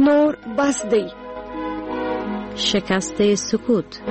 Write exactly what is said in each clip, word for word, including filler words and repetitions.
نور بس دی. شکست سکوت.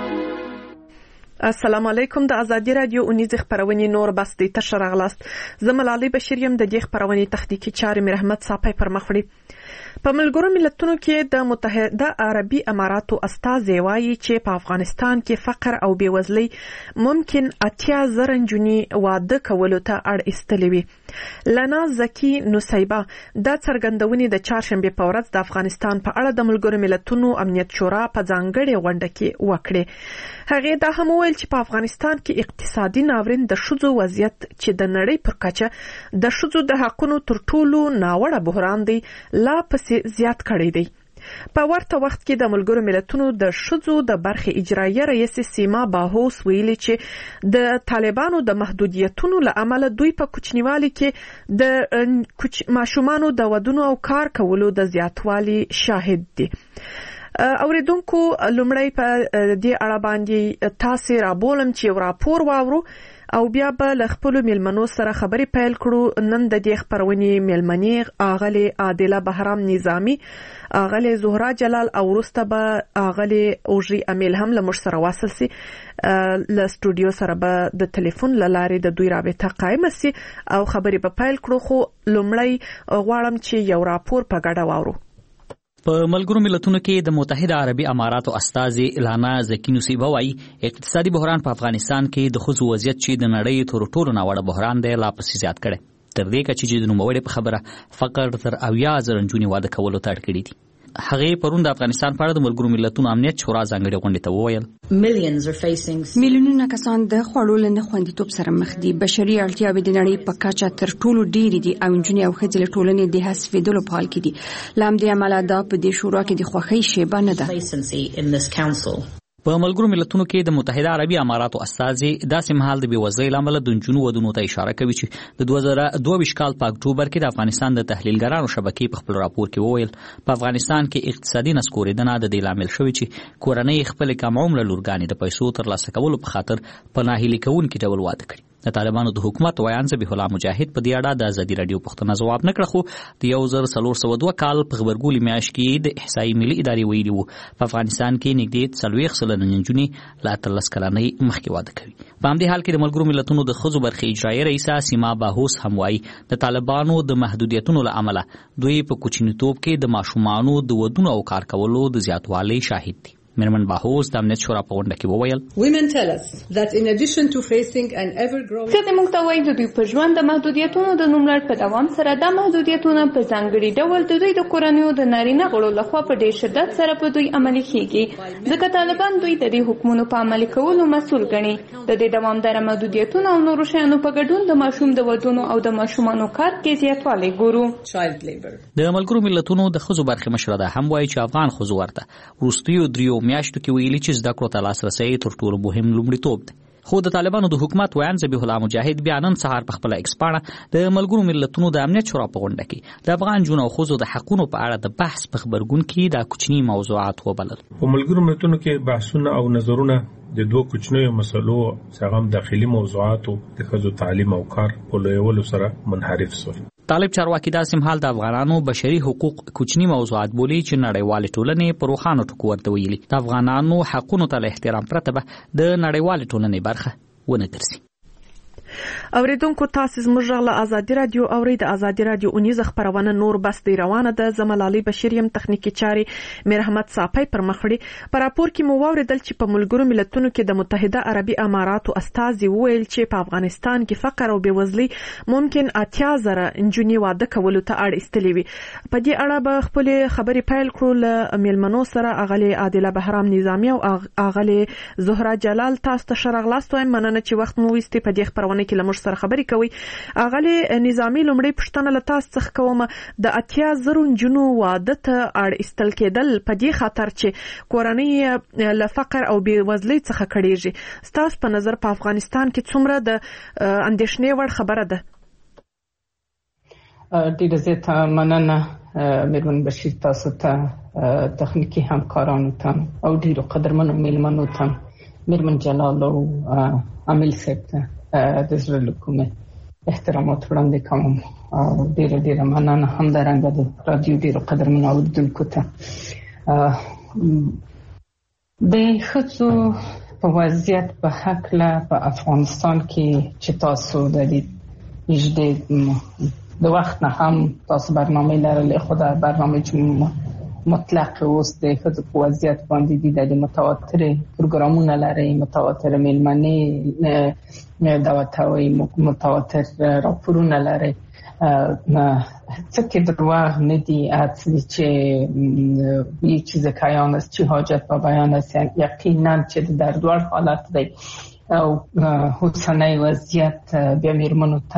السلام علیکم. د ازادي رادیو اونیز خبرونه نور بس دی تر راغلاست. زملالي بشریم د دې خبرونه تخنیکی چارې مې رحمت صاحب پر مخ وړي. په ملګرو ملتونو کې د متحده عربي اماراتو استازي وایي چې په افغانستان کې فقر او بیوزلي ممکن اتیا زره نجونې واده کولو ته اړ ایستلې وي. لنا زکی نصیبه د څرګندونې د چهارشنبه په ورځ د افغانستان په اړه د ملګرو ملتونو امنیت شورا په ځانګړې غونډه کې وکړه. هغه دا هم ویل چې په افغانستان کې اقتصادي ناورین د شذو وضعیت چې د نړۍ پر کچه د شذو د حقونو تر ټولو ناوړه بحران دی لا پسې زیات کړی دی. په ورته وخت کې د ملګرو ملتونو د شذو د برخې اجرایي رئیس سیما باهوس ویلي چې د طالبانو د محدودیتونو له امله دوی په کوچنیوالي کې د ماشومانو د ودونو او کار کولو د زیاتوالي شاهد دي. اوریدونکو لومړی په دې اړه باندې تاسو را بولم چې یو راپور واورو او بیا به له خپلو میلمنو سره خبرې پیل کړو. نن د دې خبرونې میلمنې اغلې عادله بهرام نظامی، اغلې زهرا جلال او وروسته به اغلې اوژي امیل هم له موږ سره واصل سي. له سټوډیو سره به د ټلیفون له لارې د دوی رابطه قایمه سي او خبرې به پیل کړو. خو لومړی غواړم چې یو راپور په ګډه واورو. په ملګرو ملتونو کې د متحده عربي اماراتو استازي لانا زکی نصیبه وایي اقتصادي بحران په افغانستان کې د ښځو وضعیت چې د نړۍ تر ټولو ناوړه بحران دی لا پسې زیات کړی. تر دې کچې چې د نوموړي په خبره فقر تر اویا زره نجونې واده کولو ته اړ کړي دي. هغه پرون د افغانستان په اړه د ملګرو ملتونو امنیت شورا ځانګړې غونډې ته وویل میلیونونه کسان د خوړو له خوندیتوب سره مخ دي. بشري اړتیاوې د نړۍ په کچه تر ټولو ډېرې دي او نجونې او ښځې له ټولنې د حذفېدلو په حال کې دي. له همدې امله دا په دې شورا کې د خوښۍ شیبه نه ده. په ملګرو ملتونو کې د متحده عربي اماراتو استازي داسې مهال د بیوزلۍ له امله د نجونو ودونو ته اشاره کوي چې د دوه زره دوه ویشت کال په اکتوبر کې د افغانستان د تحلیلګرانو شبکې په خپل راپور کې وویل په افغانستان کې اقتصادي نسکورېدنه د دې لامل شوی چې کورنۍ خپل کم عمره لورګانې د پیسو ترلاسه کولو په خاطر په ناهیلي کوونکي ډول واده کړي. د طالبانو د حکومت ویان ذبیح الله مجاهد په دې اړه د ازادي رادیو پوښتنه ځواب نه کړ. خو د یو زر څلور سوه دوه کال په غبرګولي میاشت کې د احصایي ملي ادارې ویلي وو په افغانستان کې نږدې څلوېښت سلنه نجونې له اتلس کلنۍ مخکې واده کوي. په همدې حال کې د ملګرو ملتونو د ښځو برخې اجرایي رئیسه سیما باهوس هم وایي د طالبانو د محدودیتونو له امله دوی په کوچنیتوب کې د ماشومانو د ودونو او کار کولو د زیاتوالي شاهد دي. میرمن باهوس د امنیت شورا په غونډه کې وویل ښځې موږ ته وایي د دوی په ژوند د محدودیتونو د نوملړ په دوام سره دا محدودیتونه په ځانګړي ډول د دوی د کورنیو د نارینه غړو لخوا په ډېر شدت سره په دوی عملي کیږي ځکه طالبان دوی د دې حکمونو په عملي کولو مسؤل ګڼي. د دې دوامداره محدودیتونو او نورو شیانو په ګډون د ماشوم د ودونو او د ماشومانو کار کې زیاتوالی ګورو. د ملګرو ملتونو د ښځو برخې مشره ده هم وایي چې افغان ښځو ورته وروستیو دریو میاشتو کې ویلي چې زده کړو ته لاسرسی تر ټولو مهم لومړیتوب دی. خو د طالبانو د حکومت ویان ذبیح الله مجاهد بیا نن سهار په خپله ایکس پاڼه د ملګرو ملتونو د امنیت شورا په غونډه کې د افغان نجونو او ښځو د حقونو په اړه د بحث په خبرګون کې دا کوچني موضوعات وبلل. په ملګرو ملتونو کې بحثونه او نظرونه د دوه کوچنیو مسلو څخه داخلي موضوعات او د ښځو تعلیم او کار په لویولو سره منحرف شول. طالب چارواکي داسې مهال د افغانانو بشري حقوق کوچني موضوعات بولي چې نړیوالې ټولنې په روښانه ټکو ورته ویلي د افغانانو حقونو ته له احترام پرته به د نړیوالې ټولنې برخه ونه ګرځي. اوریدونکو تاسو زموږ له ازادي رادیو اوري د ازادي رادیو اونیز خبرونه نور بس دی روانه ده. زملالي بشریم تخنیکی چاري میر احمد صاحب پر مخړي په راپور کې مو واوریدل چې په ملګرو ملتونو کې د متحده عربي اماراتو استازي ویل چې په افغانستان کې فقر او بیوزلي ممکن اتیا زره نجونې واده کولو ته اړ ایستلې وي. په دې اړه به خپل خبرې پیل کړو له میلمنو سره. اغلې عادله بهرام نظامی او اغلې زهرا جلال. تاسو ته شرغلاست وایم، مننه چې وخت مو وستي په دې خبرونه کې لمر سره خبرې کوي. اغلې نظامی لومړی پښتنه له تاسو څخه کوم د اتیا زرو نجونو واده ته اړ ایستل کېدل په دې خاطر چې کورنۍ له فقر او بیوزلۍ څخه کړيږي. ستاسو په نظر په افغانستان کې څومره د اندېښنې وړ خبره ده؟ ډیره زیاته مننه میرمن بشیر، تاسو ته تخنیکی همکارانو ته او ډیرو قدرمنو میلمنو ته میرمن جلال او امیل صاحب ته د زړه له کومې احترامات وړاندې کوم ډیره ډیره مننه همدارنګه د رادیو ډیرو قدرمنو اوریدونکو ته. د ښځو په وضعیت په هکله په افغانستان کې چې تاسو د دې نږدې د وخت نه هم تاسو برنامه لرلې، خو دا برنامه چې مطلق اوس د ښځو په وضعیت باندې دي، د متواتر پروګرامونه لري، متواتر میلمنې دعوتوي، متواتر راپورونه لري. څه کې دروغ نه دي، چې یه چیز کیان است، چی حاجت با بیان است. یقینا چې در دوار حالت دی او حسنه وضعیت بیا میرمنو ته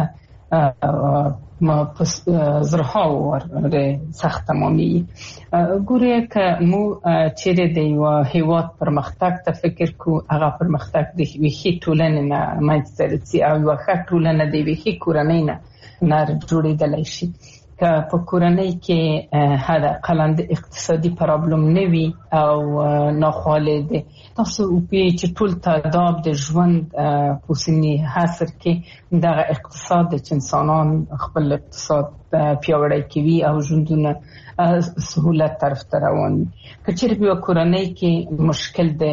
ما پس زرها ور سخت تمامی ګوره که مو چیرې دی و هیواد پرمختګ ته فکر کو، هغه پرمختګ د ویښې ټولنې نه منځته راځي او یوه ښه ټولنه د ویښې کورنۍ نه نه جوړېدلی شي. که په کورنۍ کې حداقل د اقتصادي پرابلم نه وي او ناخواله دی، تاسو وپوهئ چې ټول تاداب د ژوند په اوسني عصر کې دغه اقتصاد د چې انسانان خپل اقتصاد پیاوړی کوي او ژوندونه سهولت طرف ته روان وي. که چېرې په یوه کورنۍ کې مشکل د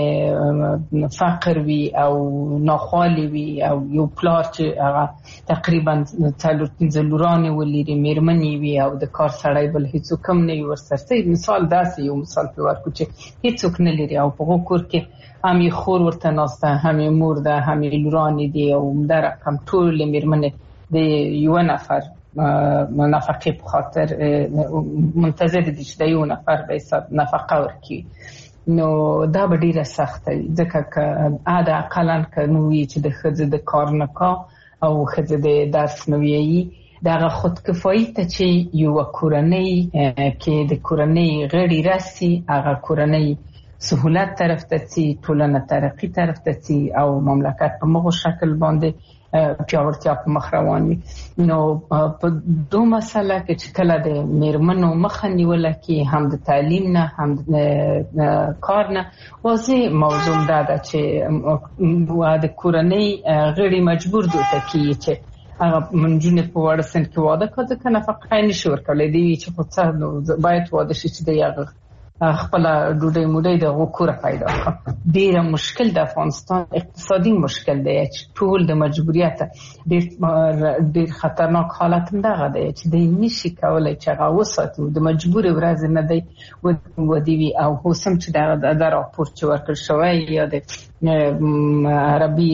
فقر وي او ناخوالې وي او یو پلار چې هغه تقریبا څلور پنځه لورانې ولري، میرمنې وي او د کار سړی بل هیڅوک هم نه وي ورسره. مثال داسې یو مثال پرې ورکړو چې هیڅوک نه لري او په هغه کور کې هم یې خور ورته ناسته، هم یې مور ده، هم یې لورانې دي او همدا رقم ټولې میرمنې د یوه نفر نفقه په خاطر منتظر دي چې د یو نفر به حساب نفقه ورکړي. نو دا به ډیره سخته وي، ځکه که حداقلا که نو وي چې د ښځې د کار نکاح او ښځې د درس نه ویایي، دغه خودکفایي ته چې یوه کورنۍ کې د کورنۍ غړي راسي، هغه کورنۍ سهولت طرف ته ځي، ټولنه ترقي طرف ته ځي او مملکت په مغو شکل باندې پیاوړتیا په مخ روان وي. نو په دو مسله کې چې کله د میرمنو مخه نیوله کې هم د تعلیم نه هم د کار نه، واضح موضوع دا ده چې د کورنۍ غړي مجبور دي ته کېږي چې هغه منجونې په وړه سن کې واده کړه، ځکه نفقه یې نشي ورکولی. دی وي چې خو څه باید واده شي چې د هغه خپل ډوډۍ موډۍ د غوکوره پیدا کړه. ډیره مشکل د افغانستان اقتصادي مشکل دی چې ټول د مجبوریت ډیر ډیر خطرناک حالت دغه دی چې د نشي کولای چې هغه وساتو، د مجبور ورځ نه دی ودی وی او حسم چې دغه د راپور چې ورکړ شوی یا د عربي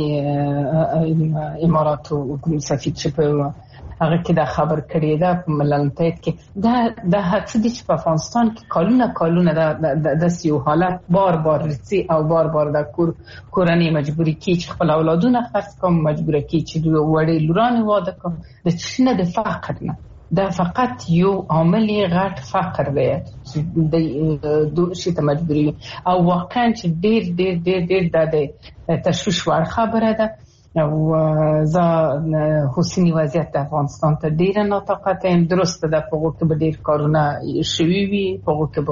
اماراتو سفیر چې په هغه کې دا خبر کړی دا په ملل متحد کې دا د هڅه دي چې په افغانستان کې کالونه کالونه دا د سیو حالت بار بار رسي او بار بار د کور کورنۍ مجبوری کی چې خپل اولادونه خرڅ کوم، مجبوری کی چې وړي لوران واده کوم، د چنه د فقر نه دا فقط یو عامل غټ فقر دی چې د دوه شي ته مجبوری او واقعا چې ډیر ډیر ډیر ډیر د تشویش وړ خبره ده. او زه حسنی وضعیت د افغانستان ته ډیره ناطاقته یم. درسته ده په هغو کې به ډیر کارونه شوي وي، په هغو کې به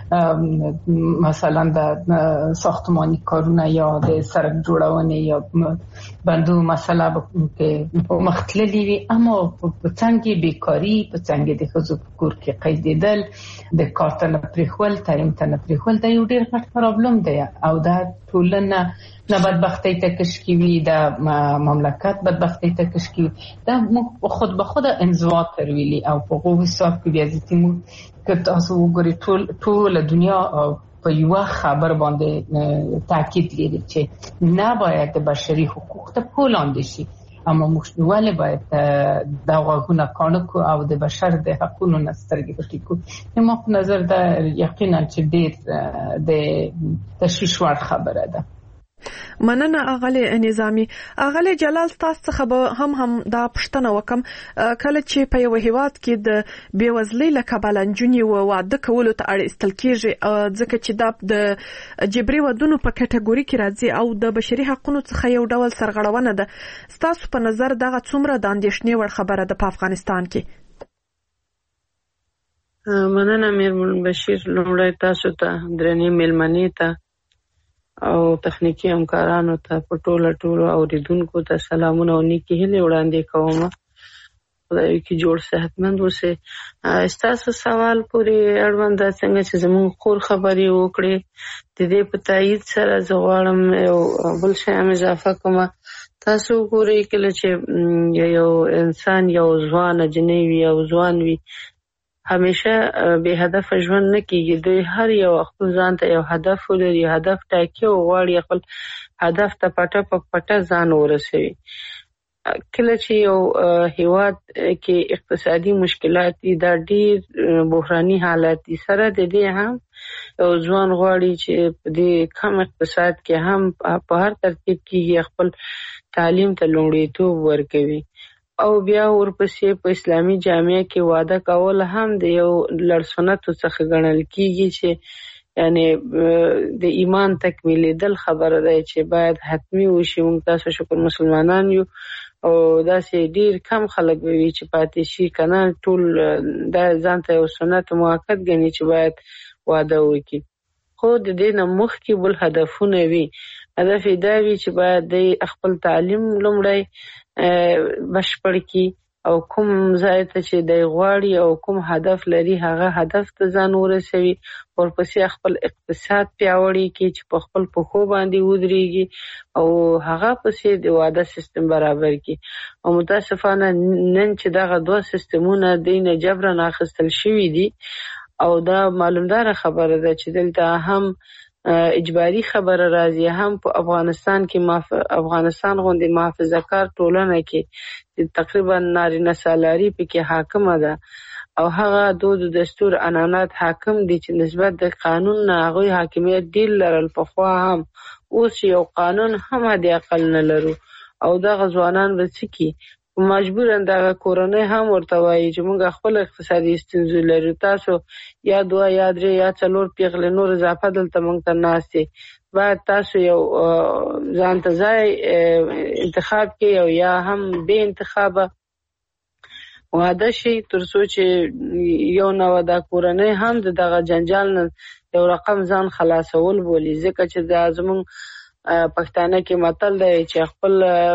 مثلا د ساختماني کارونه یا د سړک جوړونې یا بندو مسله به مختلفې وي، اما په څنګه بیکاری، په څنګه د ښځو په کور کې قیدېدل، د کار ته نه پرېښول، تعلیم ته نه پرېښول، دا یو ډېر غټ پرابلم دی او دا ټولنه نه بدبختی ته کش کیوي، دا مملکت بدبختی ته کش کیوي. دا خود به خود انزوا ترویلی او په هغو حساب کې بیا زیاتیمو که تاسو وګورئ ټول ټوله دنیا په یوه خبر باندې تاکید لري چې نباید د بشري حقوق ته پښه لاندې شي، اما موږ ولې باید دا غوږونه کاڼه کړو او د بشر د حقونو نه سترګې پټې کړو. زما په نظر دا یقینا چې ډېر د تشویش وړ خبره ده. مننه اغلی نظامی. اغلی جلال تاسو څخه به هم هم دا پښتنه وکم، کله چې په یو هیواد کې د بیوزلۍ له کبله نجونې واده کولو ته اړ ایستل کېږي، ځکه چې دا د جبري ودونو په کټګوري کې راځي او د بشري حقوقو څخه یو ډول سرغړونه ده. ستاسو په نظر دغه څومره د اندېښنې وړ خبره ده په افغانستان کې؟ مننه میرمن بشیر. لومړی تاسو ته درنې میلمنې ته او تخنیکی همکارانو ته په ټوله ټولو اوریدونکو ته سلامونه او نیکی هیلې وړاندې کوم. خدای کې جوړ صحتمند اوسئ. ستاسو سوال پورې اړوند ده څنګه چې زموږ خور خبرې وکړي د دې په تایید سره زه غواړم یو بل شی هم اضافه کوم. تاسو ګورئ کله چې یو انسان یو ځوان جنۍ وي او ځوان وي همیشه به هدف ژوند نه کیږي. دوی هر یو خپل ځان ته یو هدف ولري، هدف ټاکي او غواړي خپل هدف ته پټه په پټه ځان ورسوي. کله چې یو هیواد کې اقتصادي مشکلات دي دا ډیر بحراني حالات دي سره د دې هم یو ځوان غواړي چې په دې کم اقتصاد کې هم په هر ترتیب کې خپل تعلیم ته لومړیتوب ورکوي او بیا ورپسې په اسلامي جامعه کې واده کول هم د یو لړ سنتو څخه ګڼل کیږي چې یعنی د ایمان تکمیلیدل خبره ده چې باید حتمی وشي. موږ تاسو شکر مسلمانان یو او داسې ډیر کم خلک وي چې پاتې شي کنه ټول د ځان ته یو سنت موقت غني چې باید واده وکړي. خو د دې نه مخکې بل هدفونه وي. هدف دا وي چې باید د خپل تعلیم لومړی بشپړ کړي او کوم ځای ته چې د غواړي او کوم هدف لري هغه هدف ته ځان ورسوي. ورپسې خپل اقتصاد پیاوړی کړي چې په خپل پښو باندې ودرېږي او هغه پسې د واده سیستم برابر کړي. او متاسفانه نن چې دغه دوه سیستمونه دینه جبرن اخیستل شوي دي او دا معلومدار خبره ده چې دلته هم اجباري خبره راځي هم په افغانستان کې ماف... افغانستان غوندي محافظه کار ټولنه کې تقریبا نارینه سالاري پکې حاکمه ده او هغه دود دستور عنعنات حاکم دي چې نسبت د قانون نه هغه حاکمیت ډیر لرل. په خوا هم اوس یو قانون هم د عقل نه لرو او د غزوانان وڅکی مجبور اندغه کورونه هم ورته وایي چې موږ خپل اقتصادي ستونزې لرو. تاسو یا دوه یا درې یا څلور پیغله نور اضافه دلته موږ ته ناشته باید تاسو یو ځان ته ځای انتخاب کې او یا هم به انتخابه واده شي ترڅو چې یو نو د کورونه هم دغه جنجال نه یو رقم ځان خلاصول بولی. ځکه چې د زمون پښتانه کې متل دی چې خپل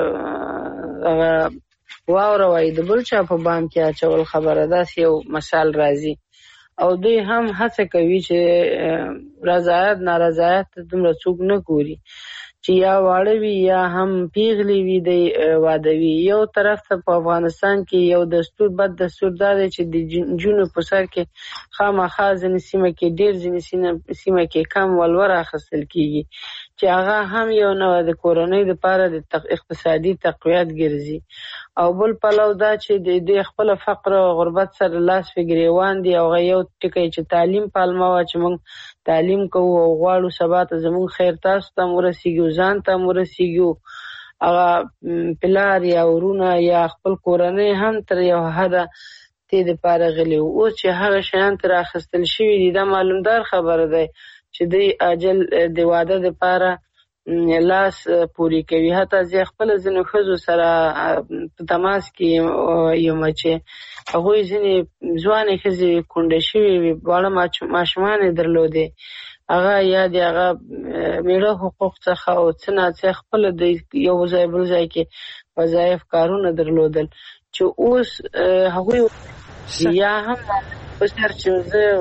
واوره وای د بل چا په بام کې اچول خبره ده. یو مثال راځي او دوی هم هڅه کوي چې رضایت نارضایت دومره څوک نه ګوري چې یا واړه وي یا هم پیغلی وي د واده وي. یو طرف ته په افغانستان کې یو دستور بد دستور دی چې د جنونو په سر کې خامخا ځینې سیمه کې ډیر ځینې سیمه کې کم ولور اخیستل کیږي چې هغه هم یو نو د کورونې لپاره د اقتصادي تقویت ګرځي. او بل پلو دا چې د خپل فقر او غربت سره لاس فګریوان دي او یو ټکی چې تعلیم پالما وا چې موږ تعلیم کوو او غواړو سبا ته زموږ خیر تاسو ته ورسیږي ځان ته ورسیږي هغه پلار یا ورونه یا خپل کورنۍ هم تر یو حده ته د پاره غلي او چې هغه شان تر اخستل شوی دي دا معلومدار خبره ده چې د اجل د واده د پاره لاس پوری کوي. حتی زه خپل ځنو خزو سره په تماس کې یم چې هغه ځنې ځوانې خزي کونډه شوی وي بالا ماشومان درلوده هغه یا د هغه میړه حقوق څخه او څنګه چې خپل د یو ځای بل ځای کې وظایف کارونه درلودل چې اوس هغه یا هم په سر چې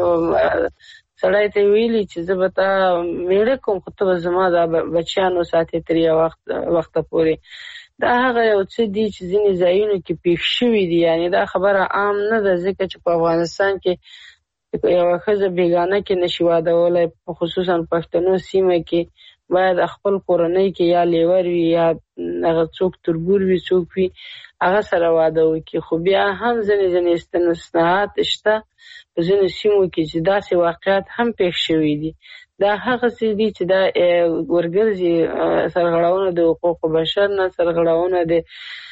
سړی ته ویلي چې زه به تا میړه کوم خو ته زما د بچیانو ساتي تر یو وخت وخت پورې. دا هغه یو څه دي چې ځینې ځایونو کې پیښ شوي دي. یعنی دا خبره عام نه ده ځکه چې په افغانستان کې یو ښځه بیګانه کې نشي وادهولی په خصوصا پښتنو سیمه کې باید خپل کورنۍ کې یا لیور وي یا هغه څوک تربور وي څوک وي هغه سره واده وکړي. خو بیا هم ځینې ځینې استثناءات شته په ځینو سیمو کې چې داسې واقعیت هم پیښ شوي دي. دا هغه څه دي چې دا ورګرځي سرغړونه د حقوق بشر نه سرغړونه د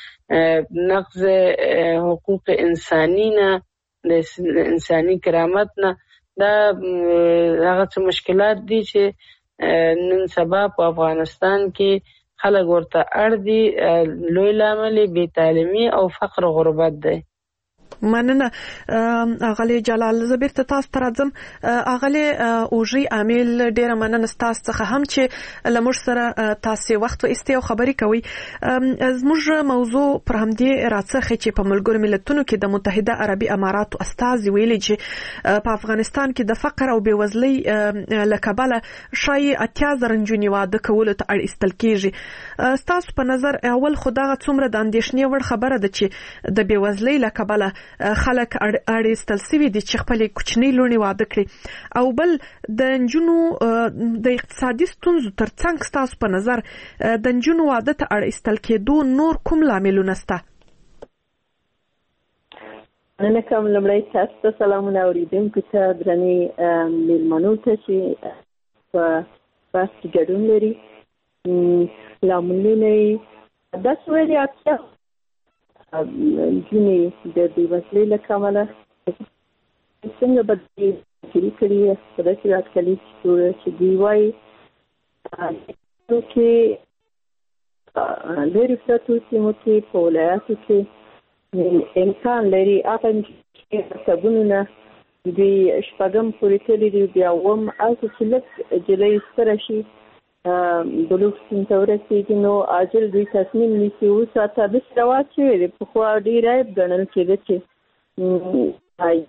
نقض حقوق انساني نه د انساني کرامت نه. دا هغه څه مشکلات دي چې نن سبا په افغانستان کې خلک ورته اړ دي. لوی لامل بې تعلیمي او فقر غربت دی. مننه اغلی جلال زبیر ته تاسو ترځم اغلی اوجي عامل ډیره مننه تاسو څخه هم چې لمر سره تاسو وخت او استیو خبري کوي. زموږ موضوع پر همدې راڅخه چې په ملګرو ملتونو کې د متحده عربي اماراتو استازي ویلي چې په افغانستان کې د فقر او بیوزلۍ لکبله شای اتیا زرنجونی واده کول ته اړ استل کیږي. تاسو په نظر اول خدای څومره د اندېښنې وړ خبره ده چې د بیوزلۍ لکبله خلک اړیستل سوي دي چې خپل کوچنی لونی واده کړي او بل د نجونو د اقتصادي ستونزو ترڅنګ تاسو په نظر د نجونو واده ته اړیستل کېدو نور کوم لاملونه شته؟ نن کوم لمړی تاسو ته سلامونه اوریدونکو ته درنې میلمنو ته چې په بس ګډون لري لاملونه دا څه دي اکثر جنې د بیوزلۍ له کمله څنګه بدلې کړي کړي په داسې راټکلي چې دوی وایي چې لرې پرتو سیمو کې په ولایاتو کې امکان لري هغه مکتبونه دوی شپږم پورې تللي دي بیا اووم هلته چې لږ جلۍ ستره شي بلوغ سن ته ورسېږي نو عاجل دوی تصمیم نیسي اوس تابس رواج شوی دی. پخوا ډېر عیب ګڼل کېده چې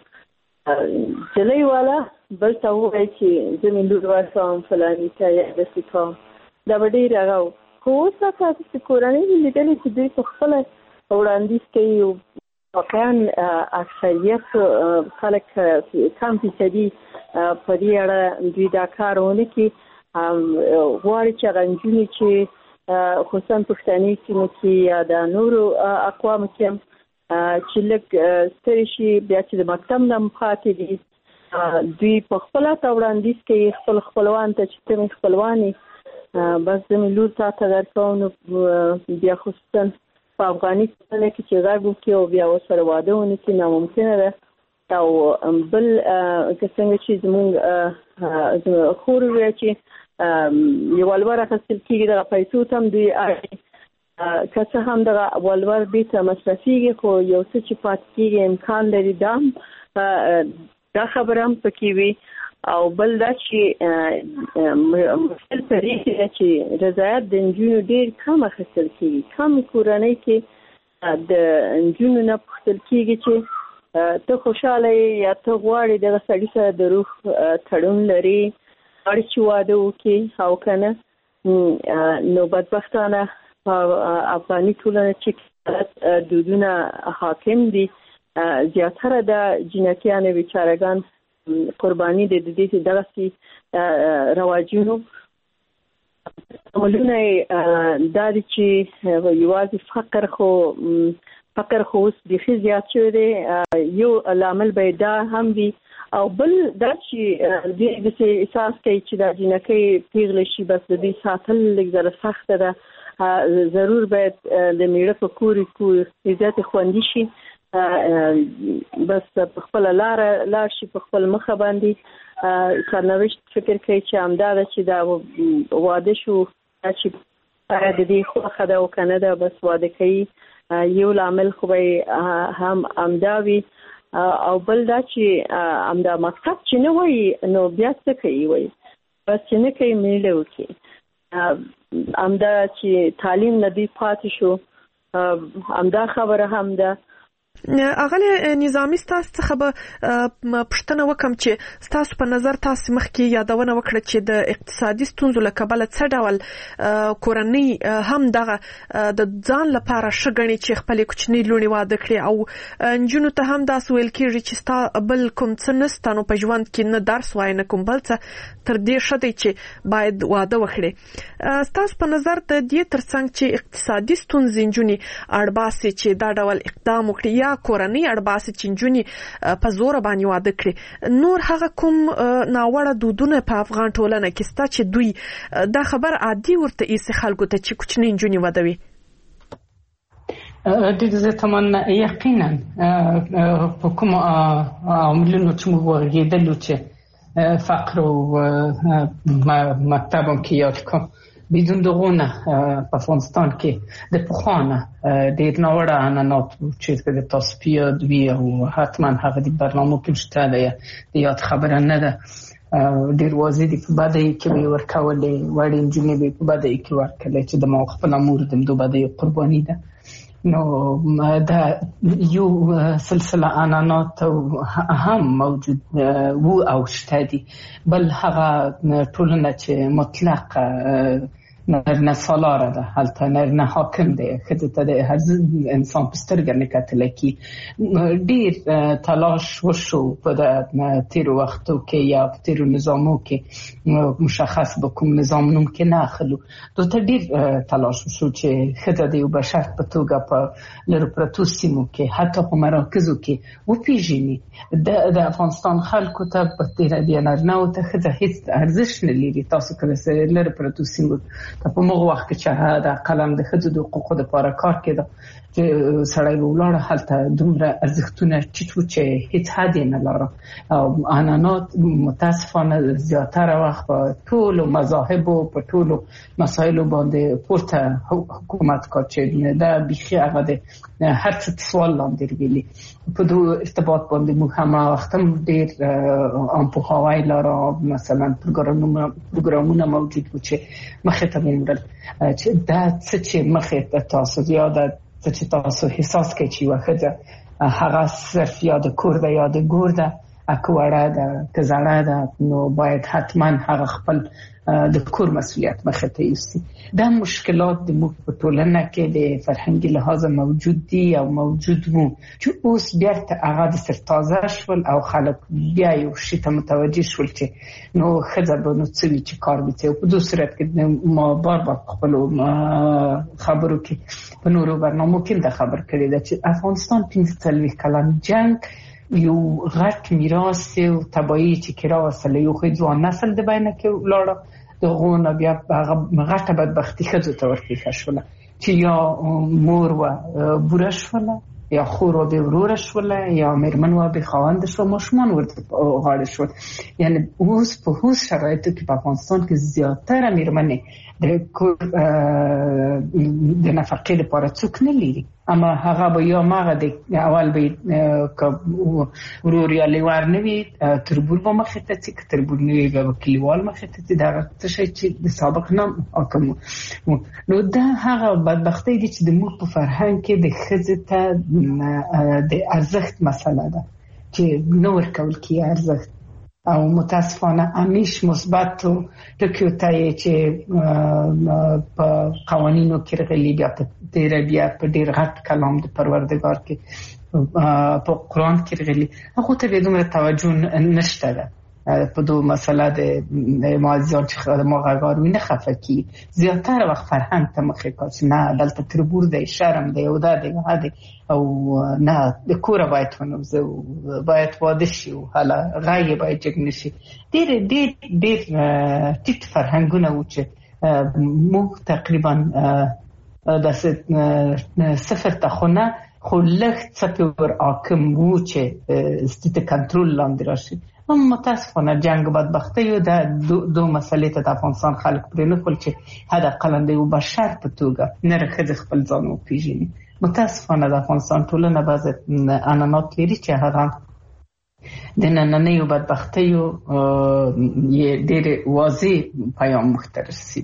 جلۍ والا بل ته ووایي چې زه مې لور ورکوم فلاني ته یا داسې کوم دا به ډېر هغه و. خو اوس هغه داسې کورنۍ مې لیدلې چې دوی په خپله وړاندیز کوي. واقعا اکثریت خلک کم فیصدي په دې اړه دوی دا کار ونه کړي. غواړي چې هغه نجونې چې خصوصا پښتني سیمو کې یا د نورو اقوامو کې چې لږ ستړي شي بیا چې د مکتب نه پاتې دي دوی په خپله ته وړاندیز کوي خپل خپلوان ته چې ته مې خپلوان یې بس زه مې لور تا ته درکوم. نو بیا خصوصا په افغاني ټولنه کې چې غږ وکړي او بیا ورسره واده ونه کړي ناممکنه ده. او بل که څنګه چې زموږ خور وویل چې یو ولور اخیستل کېږي دغه پیسو ته هم دوی اړ که څه هم دغه ولور بېرته مصرفېږي خو یو څه چې پاتې کېږي امکان لري دا هم دا خبره هم پکې وي. او بل دا چې مشکل په دې کې ده چې رضایت د نجونو ډېر کم اخیستل کېږي. کم کورنۍ کې د نجونو نه پوښتل کېږي چې ته خوشاله یا ته غواړې دغه سړي سره د روح تړون لري غواړې چې واده وکړي او که نه. نو بدبختانه په افغاني ټولنه چې دودونه حاکم دي زیاتره د جنکیانو بیچارهګان قرباني دي د دې دغسې رواجونو. عملونه دا دي چې یوازې فقر خو فقر خو اوس بیخي زیات شوی دی. یو لامل به دا هم وي او بل دا چې دوی داسې احساس کوي چې دا جنکۍ پیغله شي بس د دوی ساتل لږ ځله سخته ده. ضرور باید د میړه په کور کې عزت خوندي شي بس په خپله لاره لاړ شي په خپل مخه باندې. سرنوشت فکر کوي چې همدا ده چې دا واده شو چې د دې خوښه ده او که نه ده بس واده کوي. یو لامل خو به هم همدا وي او بل دا چې همدا مکتب چې نه وایي نو بیا څه کوي وایي بس چې نه کوي میله وکړي. همدا چې تعلیم نه دوی پاتې شو همدا خبره هم ده. اغلی نظامی ستاسو څخه به پوښتنه وکم چې ستاسو په نظر تاسو مخکې یادونه وکړه چې د اقتصادي ستونزو له کبله څه ډول کورنۍ هم دغه د ځان لپاره ښه ګڼي چې خپل کوچنی لونی واده کړي او نجونو ته هم داسې ویل کېږي چې ستا بل کوم څه نسته نو په ژوند کې نه درس وایي نه کوم بل څه تر دې ښه دی چې باید واده وکړي. ستاسو په نظر د دې ترڅنګ چې اقتصادي ستونزې نجونې اړباسي چې دا ډول اقدام وکړي یا کورنۍ اړباسي چې نجونې په زور باندې واده کړي نور هغه کوم ناوړه دودونه په افغان ټولنه کې شته چې دوی دا خبر عادي ورته ایسي خلکو ته چې کوچنۍ نجونې واده وي؟ د دې تمنا یقینا په کوم عاملونو چې موږ ورګېدلو چې فقر او مکتبم کې یاد کوم بدون دغونه په افغانستان کې د پخوانه ډېر ناوړه عنعنات چې د تاسو پیاد وی او حتما هغه د برنامه کې شته د یاد خبره نه ده ډېر واضح دي په بدی کې به ورکولې وړي انجنې به په بدی کې ورکولې چې د ما خپل امور د دوه بدی قرباني ده نو دا یو سلسله عنعنات هم موجود وو او شته دي بل هغه ټولنه چې مطلق نرنه سالاره ده هلته نرنه حاکم ده خدای ته د هر انسان په سترګه نه کتل کی ډیر تلاش وشو په د تیر وختو کې یا په تیر نظامو کې مشخص به کوم نظام نوم کې نه اخلو دوی ډیر تلاش وشو چې خدای د یو بشر په توګه په لر پرتو سیمو کې حتی په مراکزو کې و پیژني د افغانستان خلکو ته په تیر دی نرنه او ته خدای هیڅ ارزښت نه لري تاسو کله لر پرتو سیمو په موږ وخت کې چې دا قلم د ښځو د حقوقو لپاره کار کېده چې سړی ولاړ هلته دومره ارزښتونه ټیټ و چې هیڅ حد نه لري او عنعنات متاسفانه زیاتره وخت په ټولو مذاهبو په ټولو مسایلو باندې پورته حکومت کار چې دا بیخي هغه د هر څه سوال لاندې راغلي په دوه ارتباط باندې موږ هم وخت هم ډېر ام په هواي لاره مثلا پروګرامونه پروګرامونه موجود و چې مخه ته ومرل چې دا څه چې مخه ته تاسو زیاده چې تاسو احساس کوي چې واخده هغه صرف یاد کور ده یاد ګور ده اکوړه ده کزړه ده نو باید حتما هغه خپل د کور مسؤلیت مخه ته یوسي دا مشکلات د موږ په ټولنه کې د فرهنګي لحاظ موجود دي او موجود وو چې اوس بیرته هغه د سرتازه شول او خلک بیا یو شي ته متوجه شول چې نو خزه به نو څه چې کار وکړي او په دوه صورت کې ما بار بار خپل خبرو کې په نورو برنامو کې د خبر کړی دا چې افغانستان پنځه څلوېښت کلن جنگ یو غټ میراث او تبعی چې کرا وسله یو خو ځوان نسل د بینه کې ولاړه دغه بیا هغه غټه بدبختی خزو ته ورکې شوله چې یا مور و بوره شوله یا خور و به ورور شوله یا مرمن و به خواند شو ماشومان ورته غاړه شو یعنی اوس په هوس شرایطو کې په افغانستان کې زیاتره مرمنې د کور د نفقې لپاره څوک نه لري اما هغه به یا ماغه د اول به ورور یا لیوار نوي تربور به مخه ته چې تربور نوي به کلیوال مخه ته دا څه شي چې د سابق نام حکم نو دا هغه بدبختی دي چې د موږ په فرهنګ کې د خزه ته د ارزښت مسله ده چې نور کول کی ارزښت او متاسفانه امیش مثبت ټکیو ته چې په قوانینو کې راغلي بیا په ډېر بیا په ډېر غټ کلام د پروردګار کې په قرآن کې راغلي هغه ته دومره توجه نشته ده په دوه مسله د معززان چې ما غاغار وینه خفه کی زیاتره وخت فرهنګ ته مخې کاش نه دلته تربور دی شرم دی او دا دی هدا او نه د کور باید ونوزه باید واده شي او حالا غایې باید جګ نشي ډېر ډېر ډېر ټیټ فرهنګونه و چې موږ تقریبا د صفر ته خونه خو لږ څه پر حاکم و چې ستې کنټرول لاندې راشي هم متاسفانه جنگ بدبختی و دا دو, دو مسئله ته د افغانستان خلک پرې نه کول چې هدا قلنده یو بشر په توګه نه رخص خپل ځان او پیژني متاسفانه د افغانستان ټولنه بعض عنعنات لري چې هغه د نننۍ بدبختی او یې ډېر واضح پیام مخترسي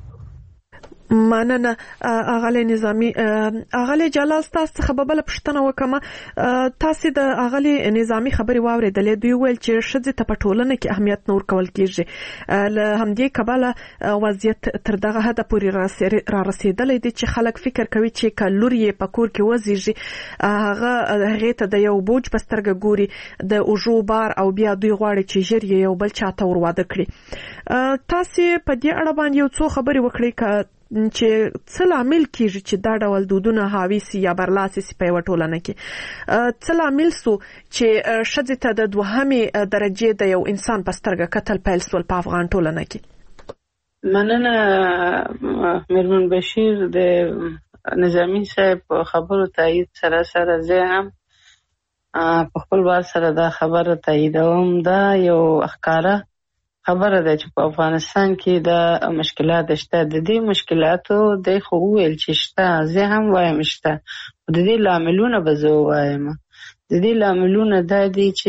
مننه اغلی نظامی اغلی جلال تاسو څخه به بل پښتنه وکم تاسو د اغلی نظامی خبري واوریدلې دوی ویل چې شذ ته پټولنه کې اهمیت نور کول کیږي له همدې کباله وضعیت تر دغه حد پورې را رسیدلې دي چې خلک فکر کوي چې کلوري په کور کې وزيږي هغه هغه ته د یو بوج پسترګ ګوري د اوجو بار او بیا دوی غواړي چې ژر یو بل چاته ور واده کړي تاسو په دې اړه باندې یو څو خبري وکړئ چې څه لامل کیږي چې دا ډول دودونه حاوی سي یا برلاسي سي په وټولنه کې څه لامل سو چې شذ ته د دوهمه درجه د یو انسان پسترګه قتل پیل سول په افغان ټولنه کې مننه مرمن بشیر د نظامی صاحب خبرو تایید سره سره زه هم په خپل وار سره دا خبره تاییدوم دا یو اخکاره خبره ده چې په افغانستان کې د مشکلات شته. د دې مشکلاتو د خو ویل چې شته، زه هم وایم شته. د دې لاملونه به زه وایم. د دې لاملونه دا دي چې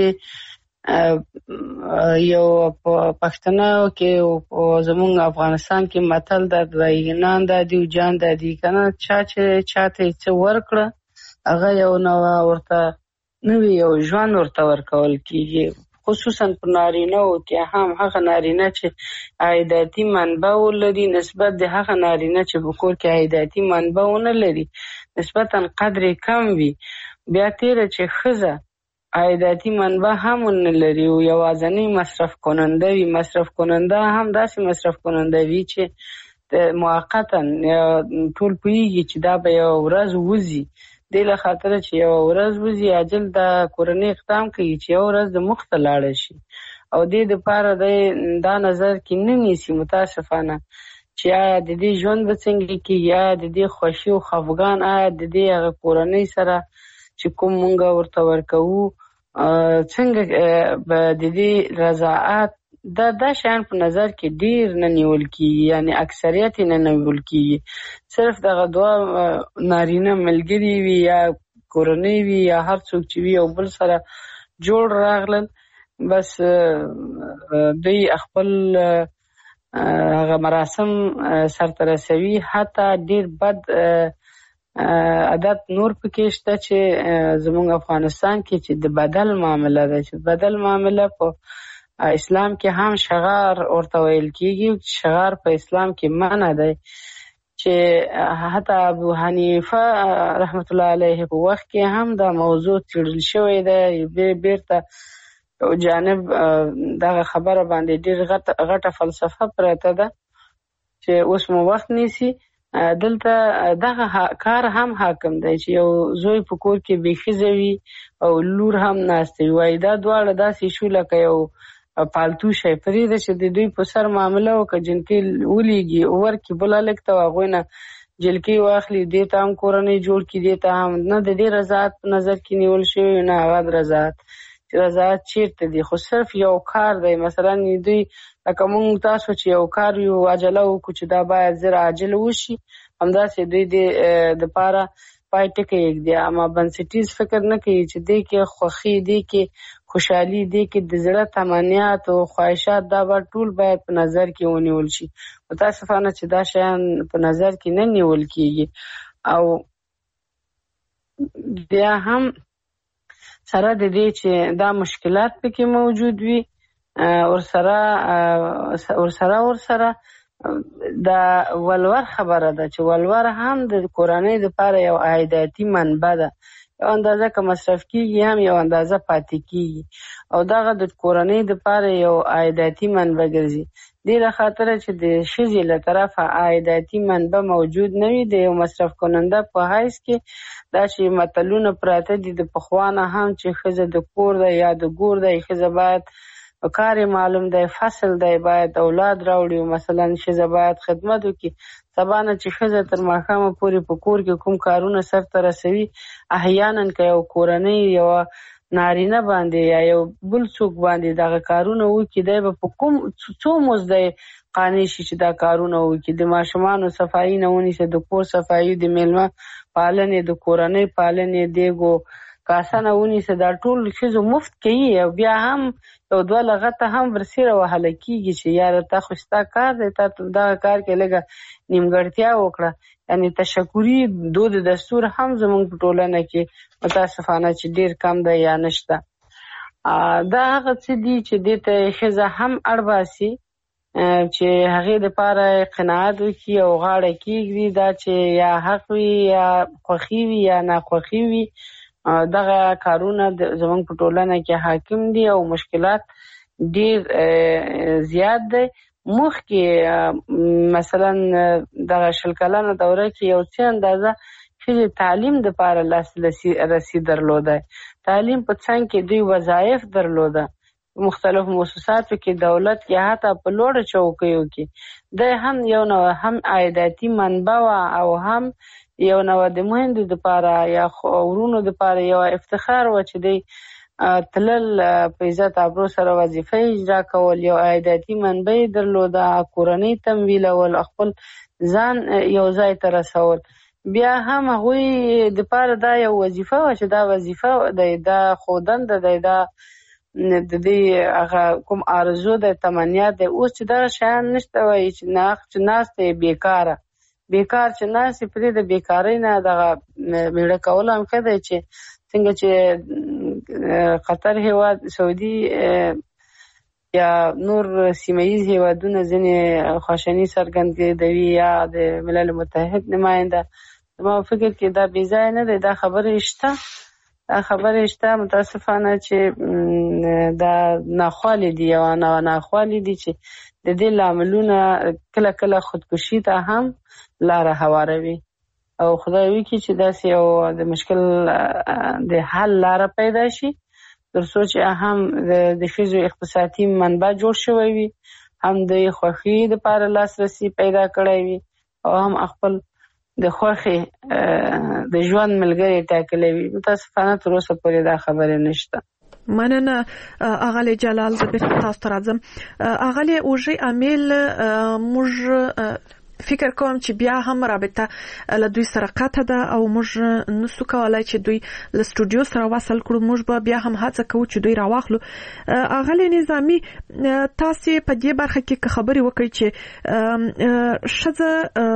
یو پښتنه کې زمونږ افغانستان کې متل د وایګنان د دی جان د دی کنه چا چې چاته څه ورکړه هغه یو نو ورته نوې یو ژوند ورته ورکول کیږي، خصوصا په نارینه او کې هم هغه نارینه چې عایداتي منبع ولري نسبت د هغه نارینه چې په کور کې عایداتي منبع ونه لري نسبتا قدر کم وي. بیا تیر چې ښځه عایداتي منبع هم نه لري او یوازنی مصرف کننده وي، مصرف کننده هم داسې مصرف کننده وي چې موقتا ټول پوهیږي چې دا به یو ورځ وځي، دې له خاطره چې یو ورځ وځي عاجل د کورنۍ اقدام کوي چې یو ورځ د مخ ته لاړه شي او دې دپاره دا نظر کې نه نیسي متاسفانه چې آیا د دې ژوند به څنګه کېږي، آیا د دې خوښي او خفګان آیا د دې هغه کورنۍ سره چې کوم مونږ ورته ورکوو څنګه به د دې رضاعت دا دا شیان په نظر کې ډیر نه نیول کېږي، یعنی اکثریت یې نه نیول کېږي. صرف دغه دوه نارینه ملګري وي یا کورنۍ وي یا هر څوک چې وي او بل سره جوړ راغلل بس دوی خپل هغه مراسم سرته رسوي. حتی ډیر بد عادت نور پکې شته چې زموږ افغانستان کې چې د بدل معامله ده، چې بدل معامله په اسلام کې هم شغار ورته ویل کېږي. شغار په اسلام کې منع دی چې حتی ابو حنیفه رحمت الله علیه په وخت کې هم دا موضوع څېړل شوی دی. بیرته او جانب دغه خبره باندې ډېر غټه فلسفه پرته ده چې اوس مو وخت نیسي. دلته دغه کار هم حاکم دی چې یو زوی په کور کې بې ښځه وي او لور هم ناسته وي، وایي دا دواړه داسې شو لکه یو پالتو شی پرېږده چې د دوی په سر معامله وکړه، جنکۍ ولیږي ورکړي بل هلک ته هغوی نه جلکۍ واخلي، دې ته هم کورنۍ جوړ کړي، دې ته هم نه د دې رضاعت په نظر کې نیول شوی نه هغه رضاعت چې رضاعت چیرته دی. خو صرف یو کار دی، مثلا دوی لکه مونږ تاسو چې یو کار یو عجله وکړو چې دا باید زر عاجل وشي، همداسې دوی د دپاره پای ټکی یږدي، اما بنسټیز فکر نه کوي چې دې کې خوښي، دې کې خوشحالي، دې کې د زړه تمنیات او خواهشات دا به ټول باید په نظر کې ونیول شي. متاسفانه چې دا شیان په نظر کې نه نیول کېږي او بیا هم سره د دې چې دا مشکلات پکې موجود وي ورسره ورسره ورسره دا ولور خبره ده چې ولور هم د کورنۍ دپاره یو عایداتي منبع ده، یو اندازه که مصرف کېږي هم یو اندازه پاتې کېږي او دغه د کورنۍ دپاره یو عایداتي منبع ګرځي. دې له خاطره چې د ښځې له طرفه عایداتي منبع موجود نه وي د یو مصرف کننده په حیث کې دا چې متلونه پراته دي د پخوا نه هم چې ښځه د کور ده یا د ګور ده، ښځه باید کار معلوم دی، فصل دی، باید اولاد راوړي، مثلا ښځه باید خدمت وکړي. سبا نه چې ښځه تر ماښامه پورې په کور کې کوم کارونه سرته رسوي، احیانا که یو کورنۍ یوه نارینه باندې یا یو بل څوک باندې دغه کارونه وکړي، دی به په کوم څو مزد قانع شي چې دا کارونه وکړي، د ماشومانو صفایي نه ونیسي، د کور صفایي، د میلمه پالنې، د کورنۍ پالنې، دیګو کاسه نه ونیسي، دا ټول ښځو مفت کوي او بیا هم یو دوه لغته هم ورسره وهله کېږي چې یاره تا خو ستا کار دی، تا دغه کار کې لږه نیمګړتیا وکړه. یعنې تشکري دود دستور هم زموږ په ټولنه کې متاسفانه چې ډېر کم دی یا نشته. دا هغه څه دي چې دې ته ښځه هم اړ باسي چې هغې دپاره قناعت وکړي او غاړه کېږدي، دا چې یا حق وي یا خوښي وي یا ناخوښي وي، دغه کارونه زموږ په ټولنه کې حاکم دي او مشکلات ډیر زیات دی. مخکې مثلا دغه شل کلنه دوره کې یو څه اندازه ښځې تعلیم دپاره لاسرسي درلوده، تعلیم په څنګ کې دوی وظایف درلوده، مختلف مؤسساتو کې دولت کې حتی په لوړو چوکیو کې دی هم یو نوع هم عایداتي منبع وه او هم یو نوع د میندو دپاره یا ورونو دپاره یو افتخار وه چې دی تلل په عزت ابرو سره وظیفه اجرا کول، یو عایداتي منبع درلوده، کورنۍ تمویلول، خپل ځان یو ځای ته رسول. بیا هم هغوی د پاره دا یو وظیفه و چې دا وظیفه د دا خودن د دا د دې هغه کوم آرزو د تمنیات د اوس چې دا شیان نشته وایي چې نه چې ناسته بیکاره بیکار چې ناسې پرې د بیکارۍ نه دغه میړه کول هم ښه دی چې څنګه چې قطر هیواد، سعودي یا نور سیمه‌ایز هیوادونه ځینې خواشني څرګندوي یا د ملل متحد نماینده، ما فکر کې دا بې ځایه نه دی. دا خبرې شته دا خبرې شته متاسفانه چې دا ناخوالې دي او ناخوالې دي چې د دې لاملونه کله کله خودکشي ته هم لاره هواروي او خدای وکړي چې داسې یو د مشکل د حل لاره پیدا شي تر څو چې هم د ښځو اقتصادي منبع جوړ شوی وي، هم د خوښۍ دپاره لاسرسي پیدا کړی وي او هم خپل د خوښې د ژوند ملګری ټاکلی وي. متاسفانه تر اوسه پورې دا خبرې نشته. مننه اغلی جلال. زه بیرته تاسو ته راځم. اغلی اوژې امیل، موږ فکر کوم چې بیا هم رابطه له دوی سره قطع ده او موږ نسو کولای چې دوی له سټوډیو سره وصل کړو. موږ به بیا هم هڅه کوو چې دوی راواخلو. اغلی نظامی، تاسو په دې برخه کې خبرې وکړئ چې ښځه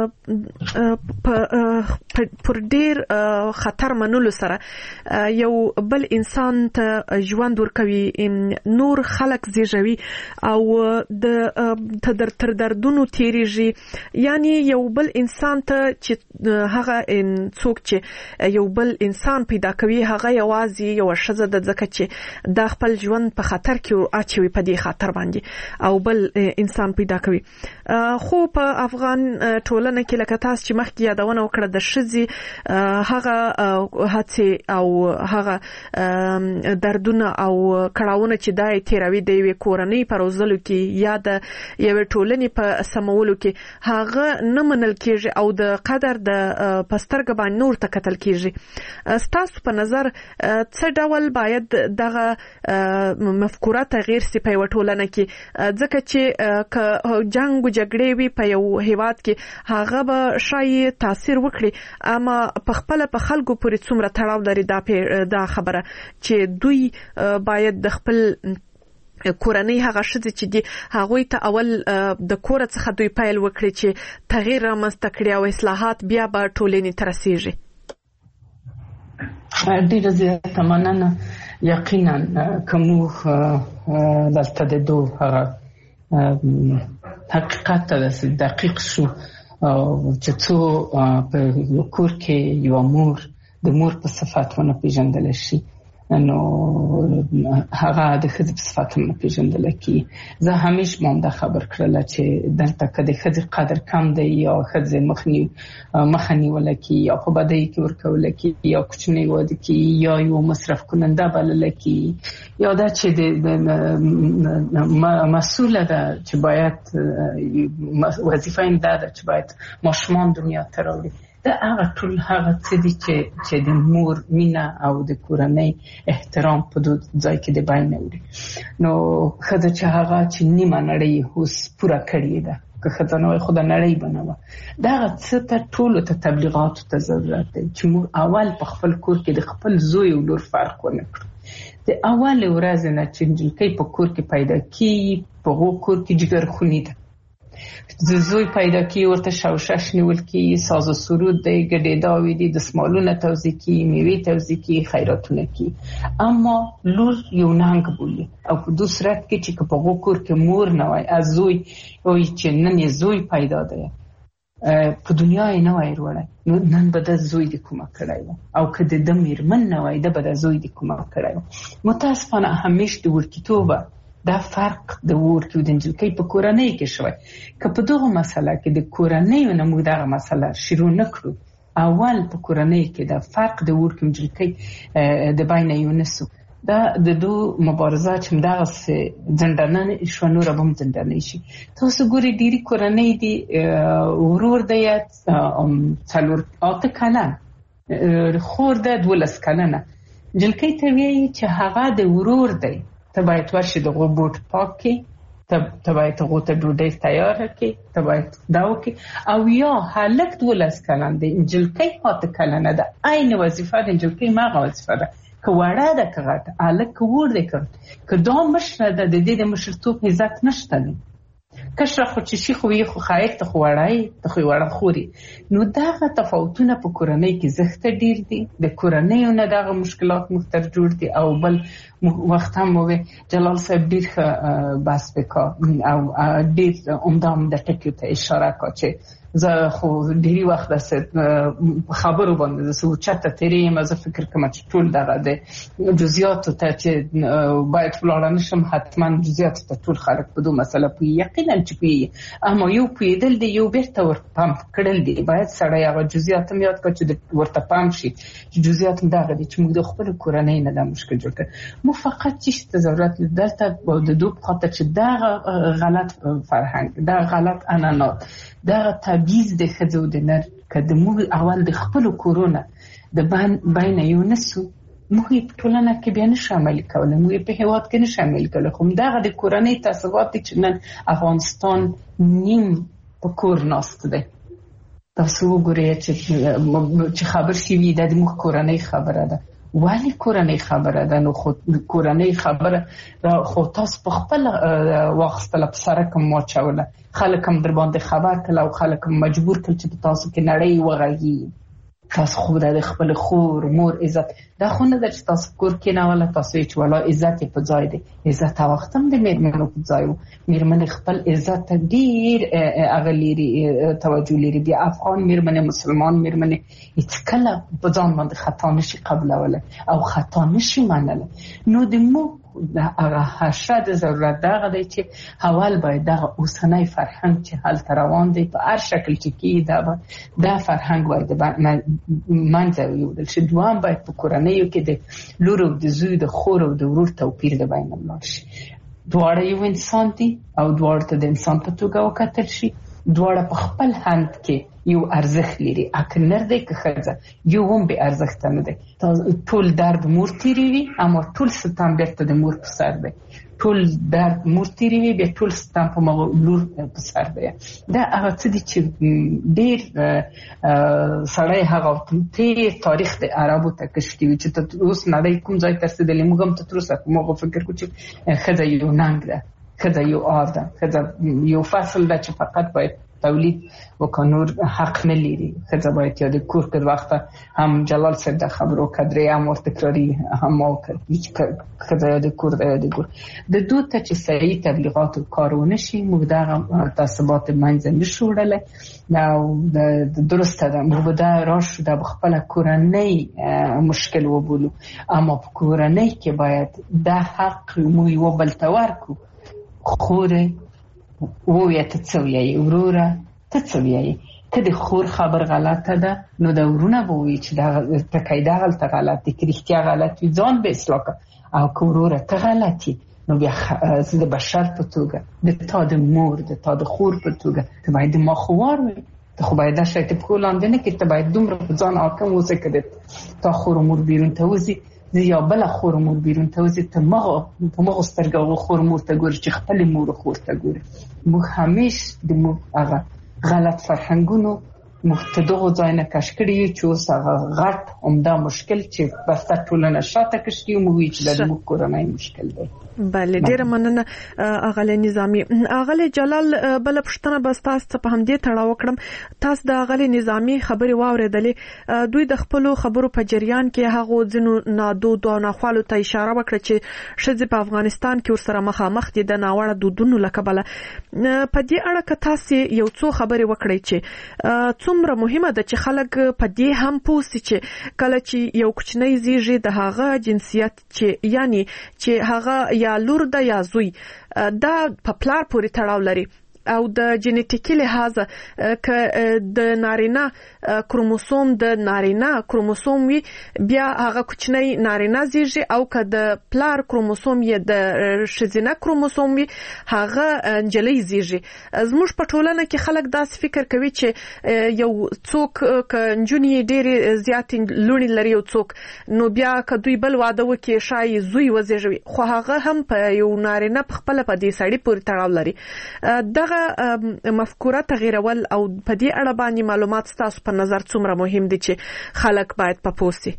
پر ډیر خطر منلو سره یو بل انسان ته ژوند ورکوي، نور خلک زیږوي او د تر دردونو تیریږي. یعنی یو بل انسان ته چې هغه څوک چې یو بل انسان پیدا کوي هغه یوازې یو ښځه د ځکه چې د خپل ژوند په خطر کې اچوي په دې خطر باندې او بل انسان پیدا کوي. خو په افغان ټولنه کې لکه تاسو چې مخکې یادونه وکړه د ښځې هغه هڅې او هغه دردونه او کړاوونه چې دای تیروي د یوې کورنۍ په روزلو کې یا د یوې ټولنې په سمولو کې هغه نه منل کېږي او د قدر د پسترګ باندې نور ته کتل کېږي. ستاسو په نظر څه ډول باید دغه مفکوره تغییر سي په یو ټولنه کې، ځکه چې جنگ او جګړې وي په یو هیواد کې هغه به شاید تاثیر وکړي، اما په خپل په خلکو پورې څومره تړاو لري دا خبره چې دوی باید د خپل کورنۍ هغه ښځې چې دي هغوی ته اول د کور څخه دوی پیل وکړي چې تغییر رامنځته کړي او اصلاحات بیا به ټولنې ته رسیږي. ډېره زیاته مننه. یقینا که موږ دلته د دو هغه حقیقت ته داسې دقیق شو چې څو په یو کور کې یو مور د مور په صفت ونه پیژندل شي نو هغه د ښځې په صفت هم نه پیژندل کېږي. زه همیشه ما هم دا خبر کړله چې دلته که د ښځې قدر کم دی یا ښځې مخه نیوله کېږي یا په بدۍ کې ورکوله کېږي یا کوچنۍ واده کېږي یا یو مصرف کننده بلله کېږي یا دا چې د مسؤله ده چې باید وظیفه یې دا ده چې باید ماشومان دنیا ته راوړي. دا هغه ټول هغه څه دي چې چې د مور مینه او د کورنۍ احترام په دو ځای کې د بیان وړي. نو ښځه چې هغه چې نیمه نړۍ اوس پوره کړې ده که ښځه نه وای خو د نړۍ به نه وه. دغه څه ته ټولو ته تبلیغاتو ته ضرورت دی چې موږ اول په خپل کور کې د خپل زوی او لور فرق ونه کړو. د اول ورځې نه چې نجلۍ په کور کې پیدا کېږي په هغو کور کې جګرخوني ده، د زوی پیدا کی ورته شوشش نیول کی، ساز و سرود دی، ګډېداوي دي، دستمالونه توزیع کی، میوې توزیع کی، خیراتونه کی. اما لور یو ننګ بولي او په دو صورت کې چې په هغو کور کې مور نه وای از زوی وایي چې نن یې زوی پیدا دی په دنیا یې نه وای وروړی نو نن به د زوی د کومه کړی و او که د ده میرمن نه وای ده به د زوی د کومه کړی و. متاسفانه همیش د ورکیتوبه دا فرق د ورکې د نجلۍ په کورنۍ کې شوی. که په دغه مسله کې د کورنۍ نه موږ دغه مسله شروع نه کړو، اول په کورنۍ کې دا فرق د ورکې نجلۍ د بین یو نسو دا د دو مبارزه چې دغسې ځنډنه شوه نوره به هم ځنډنی شي. تاسو ګورئ ډېرې کورنۍ دي ورور دی څلور اته کلن، خور ده دولس کلنه، جلکې ته وایي چې هغه د ورور دی، ته باید ورشي د هغو بوټ پاک کړي، ته باید هغو ته ډوډۍ تیاره کړي، ته باید دا وکړي. او یا هلک دولس کلن دی، جلکې اته کلنه ده، عین وظیفه د جلکې هماغه وظیفه ده، که وړه ده که غټه، هلک که وړ دی که دا مشره ده، د دې د مشرتوب عزت نشته دی. کشره خو چې شي خو یې خو ښایق ته خو وړی ته خو یې وړه خوري. نو دغه تفاوتونه په کورنۍ کې زښته ډېر دي، د کورنیو نه دغه مشکلات مختر جوړ دي. او بل وخت هم ووی جلال صاحب ډېر ښه بحث وکړ او ډېر عمده عمده ټکیو ته اشاره کړه چې زه خو ډېری وخت داسې خبرو باندې داسې اوچته تېرې یم، زه فکر کوم چې ټول دغه د جزئیاتو ته چې باید ولاړه نه شم، حتما جزئیاتو ته ټول خلک په دو مسله پوهېږي، یقینا چې پوهېږي، اما یو پوهېدل دی، یو بیرته ورته پام کړل دی. باید سړی هغه جزئیات هم یاد کړه چې ورته پام شي چې جزئیات هم دغه دي چې موږ د خپلو کورنۍ نه دا مشکل جوړ کړ. موږ فقط چې ته ضرورت دلته د دو په خاطر چې دغه غلط فرهنګ، دغه غلط عنعنات، دغه تبعیض د ښځو د نر که د موږ اول د خپلو کورونه د بینه یو نسو، موږ یې په ټولنه کې بیا نشو عملي کولی، موږ یې په هېواد کې نشو عملي کولی. خو دغه د کورنۍ تعصبات دي چې نن افغانستان نیم په کور ناست دی. تاسو وګورئ چې خبر شوي دا د موږ کورنۍ خبره ده. ولی کورنۍ خبره ده؟ نو خو کورنۍ خبره خو تاسو په خپل واخستله په سره کوم واچوله، خلک هم در باندې خبر کړل او خلک هم مجبور کړل چې په تاسو کې نړۍ وغږي. تاسو خو د خپل خور مور عزت دا خو نه ده چې تاسو کور کې نه ولا تاسو چې ولا عزت په ځای دی. عزت او وخت هم د میرمنو په ځای وو، میرمن خپل عزت ډیر اغلیری توجه لري. دی افغان میرمن مسلمان میرمن هیڅ کله په ځان باندې خطا نشي قبلوله او خطا نشي منله. نو د مو هغه حشد ضرورت دغه دی چې اول باید دغه اوسنۍ فرهنګ چې هلته روان دی په هر شکل چې کې دا دا فرهنګ باید منځه ویودل شي. دوام باید په کورنیو کې د لور او د زوی د خور او د ورور توپیر د بین ولاړ شي. دواړه یو انسان دي او دواړه ته د انسان په توګه وکتل شي. دواړه په خپل هند کې یو ارزښت لري، اکه نر دی که ښځه یو هم بې ارزښته نه دی. ټول درد مور تیروي اما ټول ستم بیرته د مور په سر دی. ټول درد مور تیروي بیا ټول ستم په مغو لور په سر دی. دا هغه څه دي چې ډېر سړی هغه تېر تاریخ د عربو ته کشتي وي چې ته اوس نړۍ کوم ځای ته رسېدلې، موږ هم ته تر اوسه موږ فکر کوو چې ښځه یو ننګ ده، ښځه یو آر ده، ښځه یو فصل ده چې فقط باید تولید وکړي، نور حق نه لري. ښځه باید یا د کور کې وخته هم جلال صاحب د خبرو کدرې هم ورته تکراري هم وکړي ښځه یا د کور ده یا د کور د دو ته چې صحیح تبلیغات کار ونه شي، موږ دغه تعصبات منځه نشو وړلی. او درسته ده موږ به دا راشو د خپله کورنۍ مشکل وبولو، اما په کورنۍ کې باید دا حق موږ یو بل ته ورکړو. خوره وویه ته څه ویایې، وروره ته څه ویایې. که د خور خبر غلطه ده نو د ورونه به ووایي چې ټکی دغلته غلط دی، که رښتیا غلط وي ځان به اصلاح کړه. او که وروره ته غلط یې نو بیا زه د بشر په توګه د تا د مور د تا د خور په توګه ته باید د ما خوار وي. ته خو باید دا شی ته پښو لاندې نه کړې، ته باید دومره په ځان حاکم اوسې که د تا خور مور بیرون ته وځي زه یا بله خور مور بیرون ته وځي، ته مغه په مغه سترګه هغه خور مور ته ګوري چې خپلې مور خور ته ګوري. موږ همیش د موږ هغه غلط فرهنګونو موږ ته دغو ځای نه کش کړي یو چې اوس هغه غټ عمده مشکل چې بسته ټولنه شاته کش کړي موږ وایي چې د موږ کورنۍ مشکل دی. بله ډیره مننه اغلی نظامی. اغلی جلال بل پښتنه بس تاسو په همدې تړاو کړم، تاسو د اغلی نظامی خبري واوریدلې، دوی د خپل خبرو په جریان کې هغه ځینو نادود او ناخوالو ته اشاره وکړه چې شذ په افغانستان کې ورسره مخامخ دي د ناوړه دودونو لکبله. په دې اړه که تاسو یو څو خبري وکړئ چې څومره مهمه ده چې خلک په دې هم پوښتي چې کله چې یو کوچنی زیږي د هغه جنسیت چې یعنی چې هغه یا لور ده یا زوی دا په پلار پورې تړاو لري، او د جنټیکي لحاظ ک د نارینه کروموسوم د نارینه کروموسوم وي بیا هغه کوچنی نارینه زیږي او ک د پلار کروموسوم یې د ښځینه کروموسوم وي هغه انجلۍ زیږي. زموږ په ټولنه کې خلک داسې فکر کوي چې یو څوک ک نجونې ډېرې زیاتې لوڼې لري یو څوک نو بیا ک دوی بل واده وکړي شای زوی وزیږوي خو هغه هم په یو نارینه په خپل په دې سړی پورې تړاو لري. دغه مفکوره تغیرول او په دې اړه باندې معلومات تاسو په نظر څومره مهم دي چې خلک باید په پوسي؟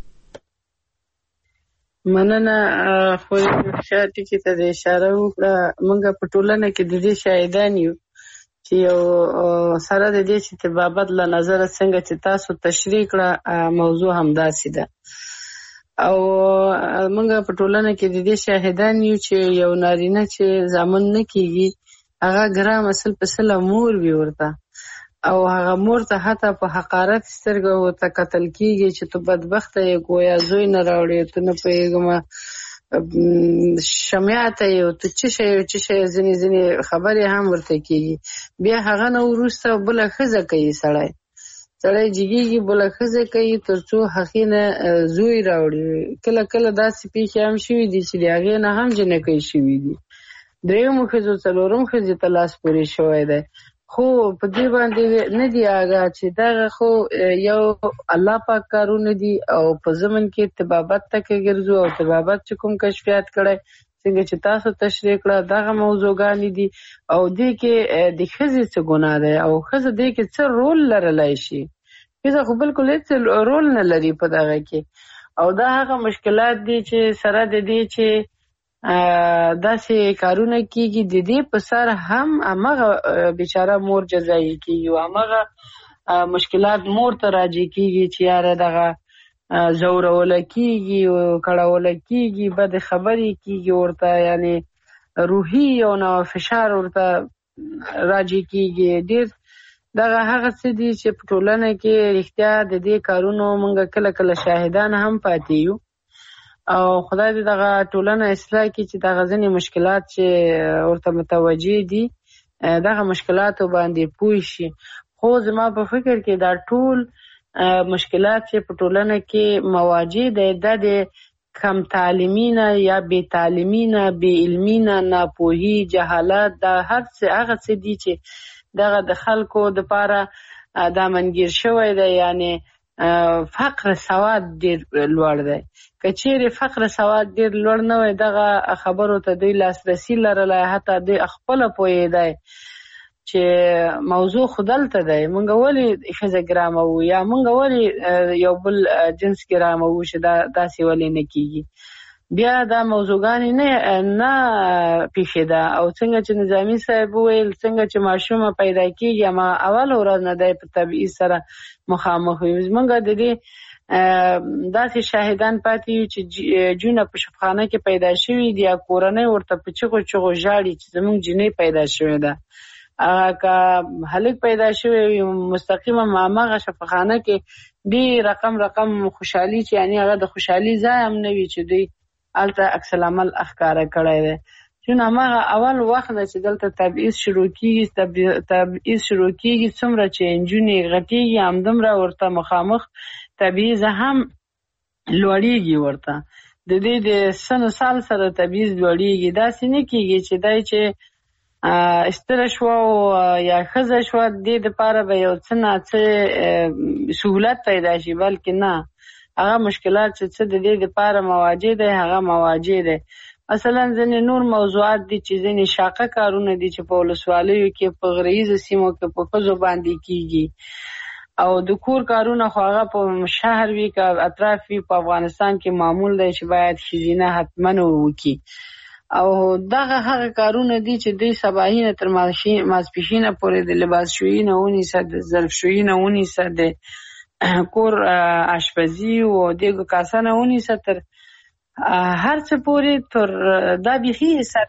مننه. خو شاته کې ته اشاره وکړه موږ په ټولنه کې د دې شاهدان یو چې یو سره د دې چې تبابت له نظر څنګه چې تاسو تشریح کړه موضوع هم داسې ده او موږ په ټولنه کې د دې شاهدان یو چې یو نارینه چې زامن نه کیږي هغه ګرام اصل په سله مور وی ورته او هغه مور ته حتی په حقارت سترګو ته قتل کیږي چې تو بدبخت یې گویا زوی نه راوړي ته نه پیغمه شمیاته یو ته چې شي چې شي ځنی ځنی خبرې هم ورته کیږي بیا هغه نو ورسته بل خزه کوي سړی سړی جګیږي بل خزه کوي ترڅو حقینه زوی راوړي. کله کله داسې پیښې هم شوي دي چې هغه نه هم جنې کوي شوي دي دریم خزو څلورم خزې ته لاس پورې شوی دی خو په دې باندې نه دی هغه چې دا خو یو الله پاک کارونه دي او په زمن کې تبابت تک ګرځو او تبابت چې کوم کشفیات کړي څنګه چې تاسو تشریح کړه دغه موضوعګان دي او دې کې د خزې څه ګناه ده او خزه دې کې څه رول لرلای شي خزه خو بالکل هیڅ رول نه لري په دغه کې او دا هغه مشکلات دي چې سره د دې چې داسې کارونه کیږي د دې په سر هم هغه بیچاره مور جزایي کیږي او هغه مشکلات مور ته راځي کیږي چې یاره دغه زورول کیږي او کړهول کیږي بد خبرې کیږي ورته یعنی روحي او نو فشار ورته راځي کیږي ډیر دغه هغه څه دي چې په ټولنه کې احتیا د دې کارونو موږ کله کله شاهدان هم پاتې یو او خدای دې دغه ټولنه اصلاح کړي چې دغه ځینې مشکلات چې ورته متوجه دي دغه مشکلاتو باندې پوه شي. خو زما په فکر کې دا ټول مشکلات چې په ټولنه کې مواجه دي د کم تعلیمي نه یا بې تعلیمي نه بې علمي نه ناپوهي جهالت دا هر څه هغه څه دي چې دغه د خلکو دپاره دا منګیر شوی دی یعنی فقر سواد ډیر لوړ دی که چیرې فقر سواد ډیر لوړ نه وي دغه خبرو ته دوی لاسرسي لرلی حتی دوی خپله پوهېدی چې موضوع خو دلته دی موږ ولې ښځه ګراموو یا موږ ولې یو بل جنس ګراموو چې دا داسې ولې نه کیږي بیا دا موضوعګانې نه نه پیښېده او څنګه چې نظامي صاحب وویل څنګه چې ماشومه پیدا کیږي اما اول ورځ نه دی په تبعیض سره مخامخ وي موږ د دې داسې شاهدان پاتې یو چې جونه په شفخانه کې پیدا شوي دي یا کورنۍ ورته په چغو چغو ژاړي چې زموږ جنۍ پیدا شوې ده هغه که هلک پیدا شوی وي مستقیما هماغه شفخانه کې ډېر رقم رقم خوشحالي چې یعنې هغه د خوشحالي ځای هم نه وي چې دوی هلته عکس العمل ښکاره کړی دی چون هماغه اول وخت نه چې دلته تبعیض شروع کېږي تبعیض شروع کېږي څومره چې نجونې غټېږي همدومره ورته مخامخ تبعیض هم لوړېږي ورته د دې د سن سال سره تبعیض لوړېږي داسې نه کېږي چې دی چې ستره شوه او یا ښځه شوه دې دپاره به یو څه نه څه سهولت پیدا شي بلکې نه هغه مشکلات چې څه د دې دپاره مواجه دی هغه مواجه دی مثلا ځینې نور موضوعات دي چې ځینې شاقه کارونه دي چې په ولسوالیو کې په غریزو سیمو کې په ښځو باندې کېږي او د کور کارونه خو هغه په شهر وي که اطراف وي په افغانستان کې معمول دی چې باید ښځینه حتما وکړي او دغه هغه کارونه دي چې دوی سباهینه تر ماسپښینه پورې د لباس شویي نه ونیسه د ظرف شویي نه ونیسه د کور اشپزي او دیګو کاسه نه ونیسه تر هر څه پورې تر دا بیخي حساب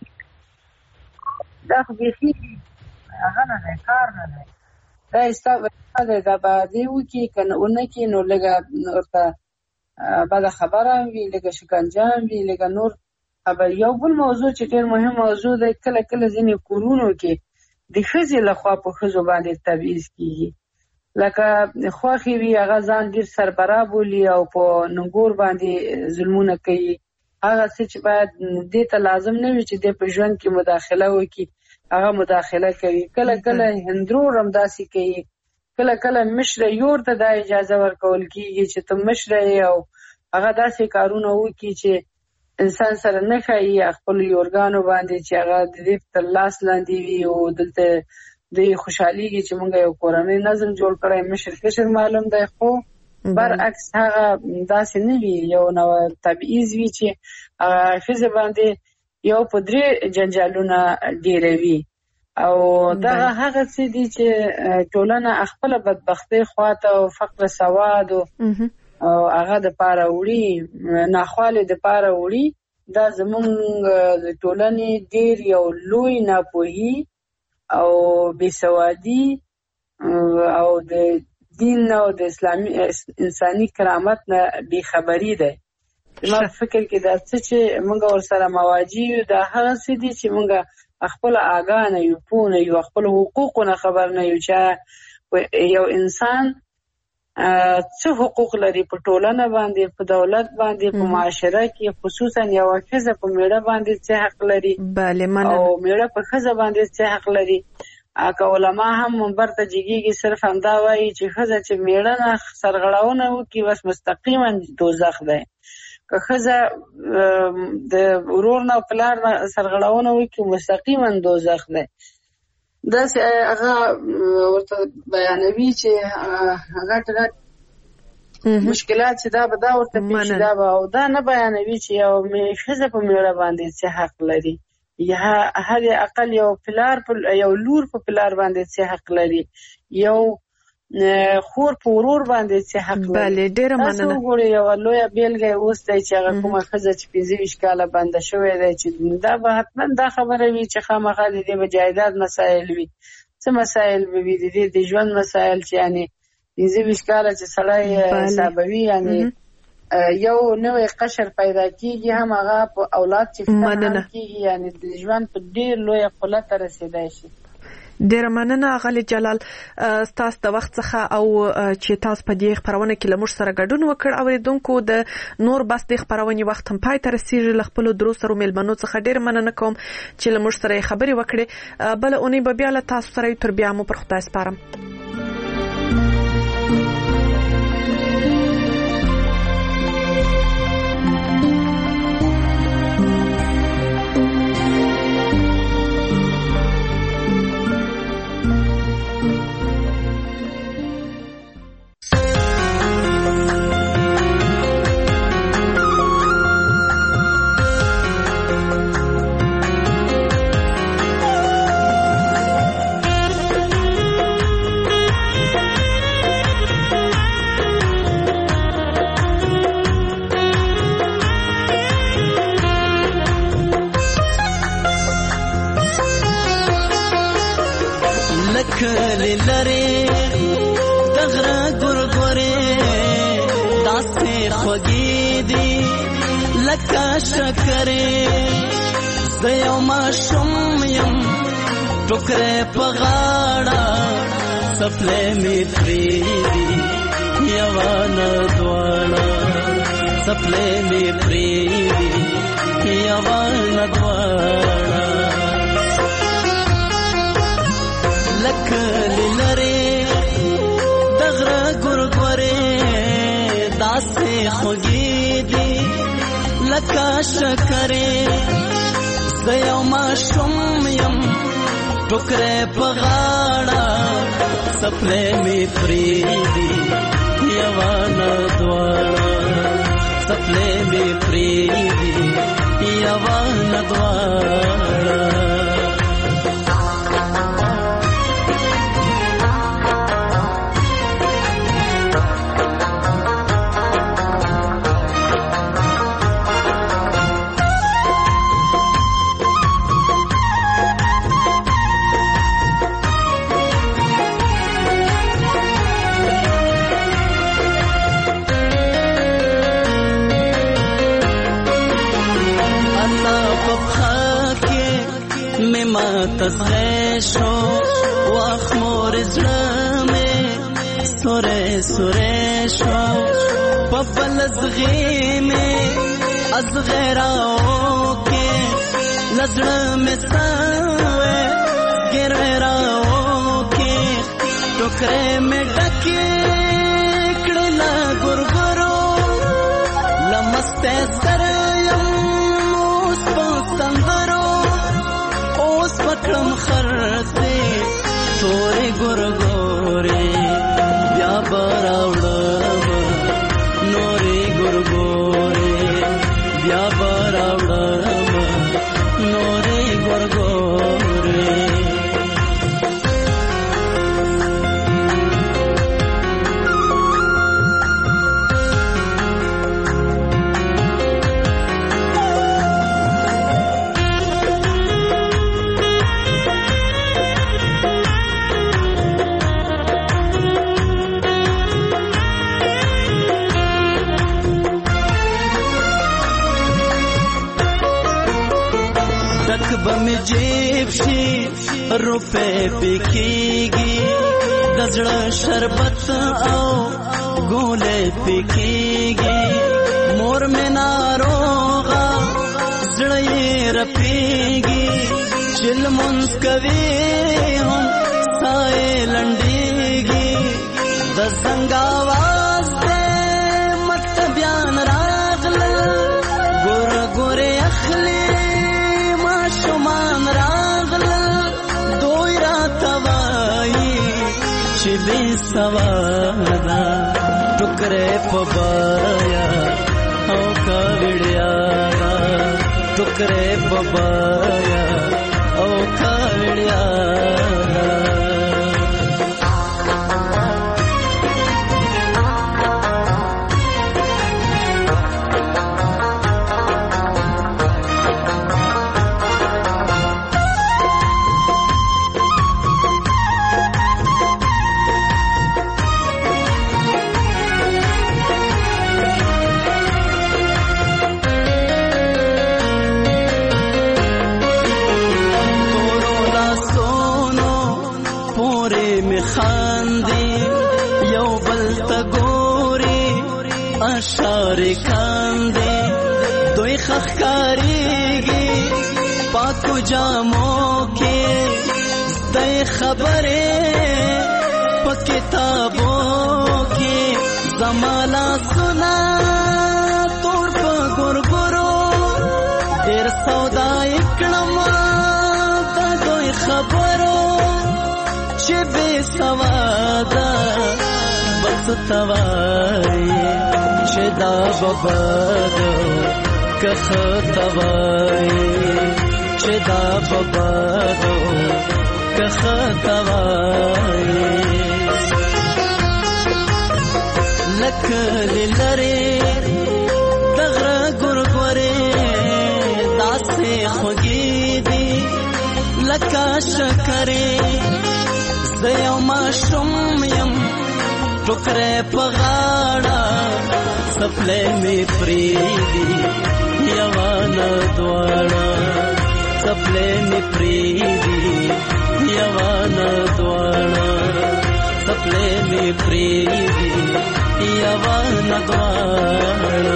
دا خو بیخي هغه نه دی کار نه دی دا ستا دی دا به دې وکړي که نه ونه کړي نو لږه ورته بده خبره هم وي لږه شکنجه هم وي لږه نور خبر. یو بل موضوع چې ډېر مهم موضوع دی کله کله ځینې کورونو کې د ښځې لخوا په ښځو باندې تبعیض کیږي. لکه خوښې وي هغه ځان ډېر سربرا بولي او په ننګور باندې ظلمونه کوي. هغه څه چې باید دې ته لازم نه وي چې دې په ژوند کې مداخله وکړي هغه مداخله کوي. کله کله هندرور هم داسې کوي، کله کله مشره یور ته دا اجازه ورکول کیږي چې ته مشره یې او هغه داسې کارونه وکړي چې انسان سره نه ښایي خپل یورګانو باندې چې هغه د دې تر لاس لاندې وي او دلته دوی خوشحالېږي چې موږ یو کورنی نظم جوړ کړی مشر کشر معلوم دی، خو برعکس هغه داسې نه وي. یو نو تبعیض وي چې هغه ښځې باندې یو په درې جنجالونه ډېروي او دغه هغه څه دي چې ټولنه خپله بدبختۍ خواته او فقر سواد او هغه د پاره وړي ناخوالې د پاره وړي. دا زمونږ د ټولنې ډېر یو لوی ناپوهي او بېسوادي او د دین او د اسلامي انساني کرامت نه بېخبري دی. زما په فکر کې دا څه چې موږ ورسره مواجه یو دا هغه څه دي چې موږ خپل آګاه نه یو، پوه نه یو، خپل حقوقو نه خبر نه یو چې یو انسان څه حقوق لري په ټولنه باندې، په دولت باندې، په معاشره کې، خصوصا یو ښځه په میړه باندې څه حق لري او میړه په ښځه باندې څه حق لري. که علما هم منبر ته جګیږي صرف همدا وایي چې ښځه چې میړه نه سرغړونه وکړي بس مستقیما دوزخ دی، که ښځه د ورور نه پلار نه سرغړونه وکړي مستقیما دوزخ دی. داسې هغه ورته بیانوي چې غټ غټ مشکلات چې دا به دا ورته پیښ دا به او دا نه بیانوي چې یو ښځه په میړه باندې څه حق لري، یا هر اقل یو پلار یو لور په پلار باندې څه حق لري، یو خور په ورور باندې څه حق لري. بله ډېره مننه. تاسو وګورئ یوه لویه بېلګه اوس دی چې هغه کومه ښځه چې پنځه ویشت کاله بنده شوې دی چې دا به حتما دا خبره وي چې خامخا د دې به جایداد مسایل وي، څه مسایل به وي د دې د ژوند مسایل چې یعنې پنځه ویشت کاله چې سړی حسابوي یعنې یو نوی قشر پیدا کیږي هم هغه په اولاد چې فتح کیږي یعنی د ژوند په ډیر لوی قلت رسیدای شي. ډیره مننه اغلی جلال ستاسو د وخت څخه او چې تاسو په دې خبرونه کې لمر سره ګډون وکړ. اوریدونکو د نور بس د خبرونه وخت هم پای ته رسیدي. ل خپل درو سره ملمنو څخه ډیر مننه کوم چې لمر سره خبري وکړي. بل اونۍ به بیا له تاسو سره تر بیا مو پر خدای سپارم. کلی لری دغره ګورګورې داسې خوږې دي لکه شکرې زه یو ماشوم یم ټوکرې په غاړه څپلۍ مې پرېږدي یوه نه دواړه څپلۍ مې پرېږدي یوه نه دواړه لکلی لری دغره ګورګورې داسې خوږې دي لکه شکرې زه یو ماشوم یم ټوکرې په غاړه څپلۍ مې پرېږدي یوه نه دواړه څپلۍ مې پرېږدي یوه نه دواړه تسخه شو واخ مور زړه مې سورې سورې شو په بل زغې مې از غیراو کې لزړه مې سوې ګرراو کې ټوکرې مې ډکې کړې لا ګورګورو لمسته سره یم اوس په سندرو اوس پکړم خرته تورې ګورګورې بیا براوړم نورې ګورګورې بیا براوړم نورې ګورګورې बम जेब शी रुपए पिकीगी दजड़ा शरबत आओ गोले पिकीगी मोर में नारोगा जड़े रपीगी चिल मुंस्कवी हम साए लंडीगी दसंगावाज दे मत बयान रागल गोर गोरे अखली شمان راغل دوی را توایی چې بې سوادا ټوکرې په بایا او کاوړیا ټوکرې په بایا او کاوړیا اشاره کاندې دوی خخکاریږي پاکو جامو کې دای خبره په کتابو کې زمالا سنا تور په ګورګورو ډېر سودا کړم د دوی خبرو چې بې سوادا بس توای شدا ببادو کخ توای شدا ببادو کخ توای لکل لری دغره ګورګورې داسې خوږې دي لکه شکرې زه یو ماشوم یم ټوکرې په غاړه سپلې مې پریدي یوانه دواړه سپلې مې پریدي یوانه دواړه سپلې مې پریدي یوانه دواړه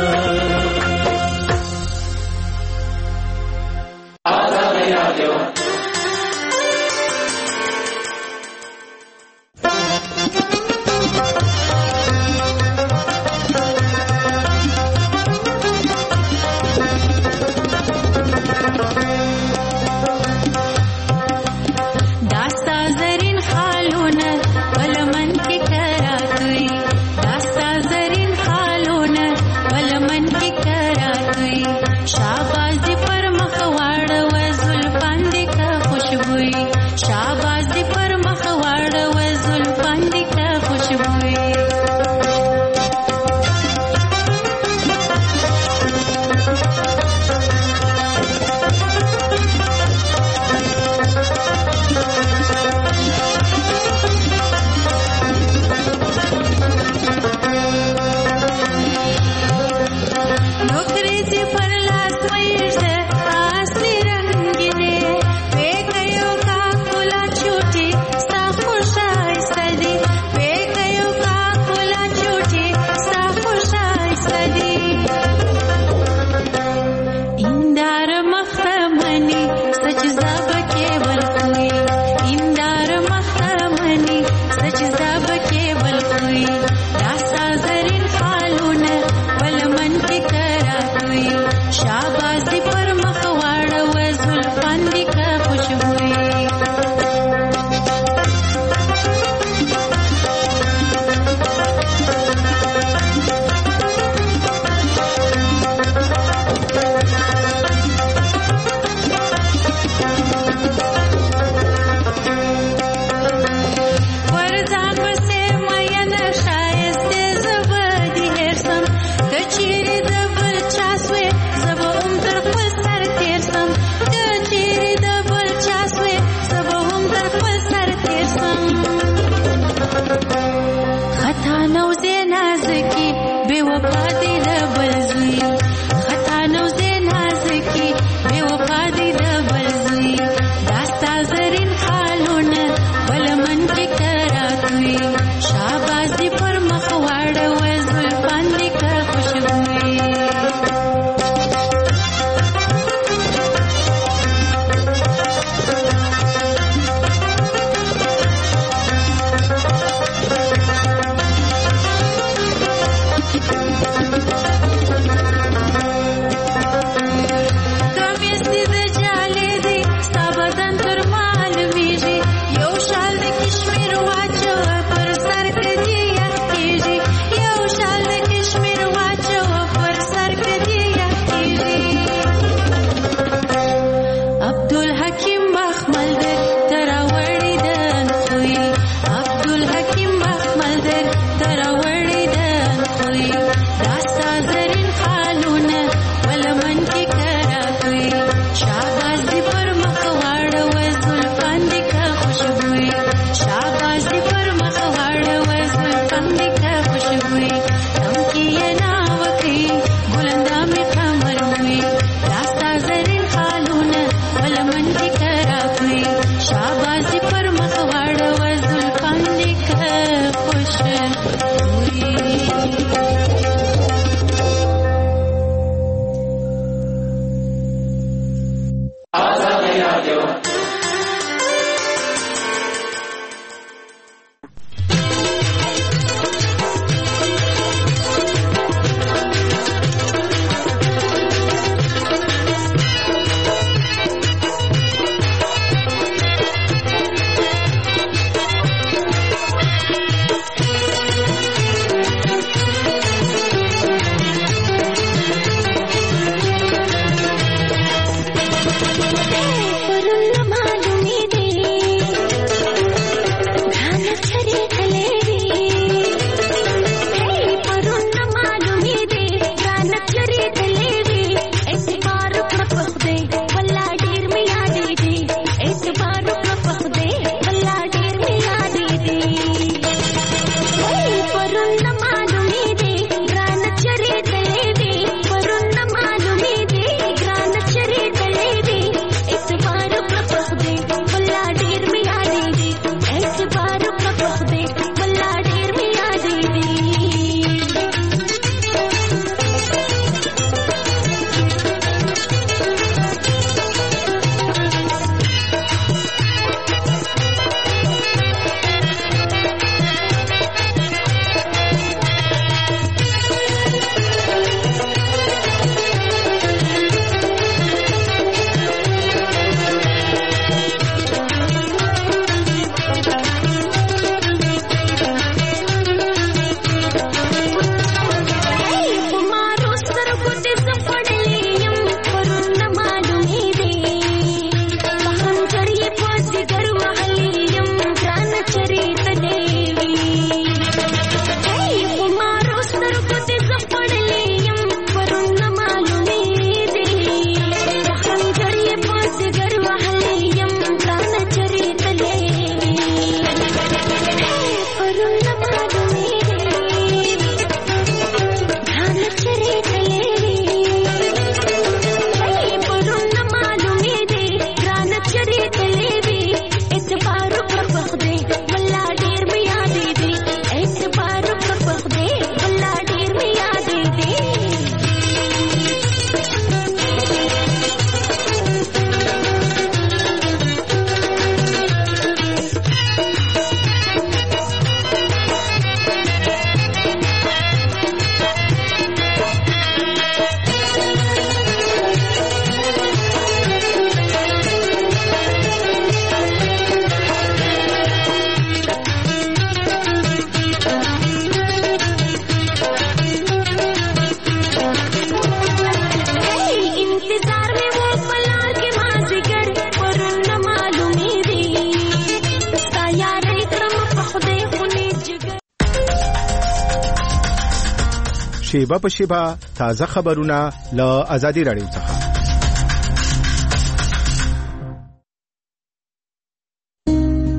شیبه په شیبه تازه خبرونه له ازادي رادیو څخه.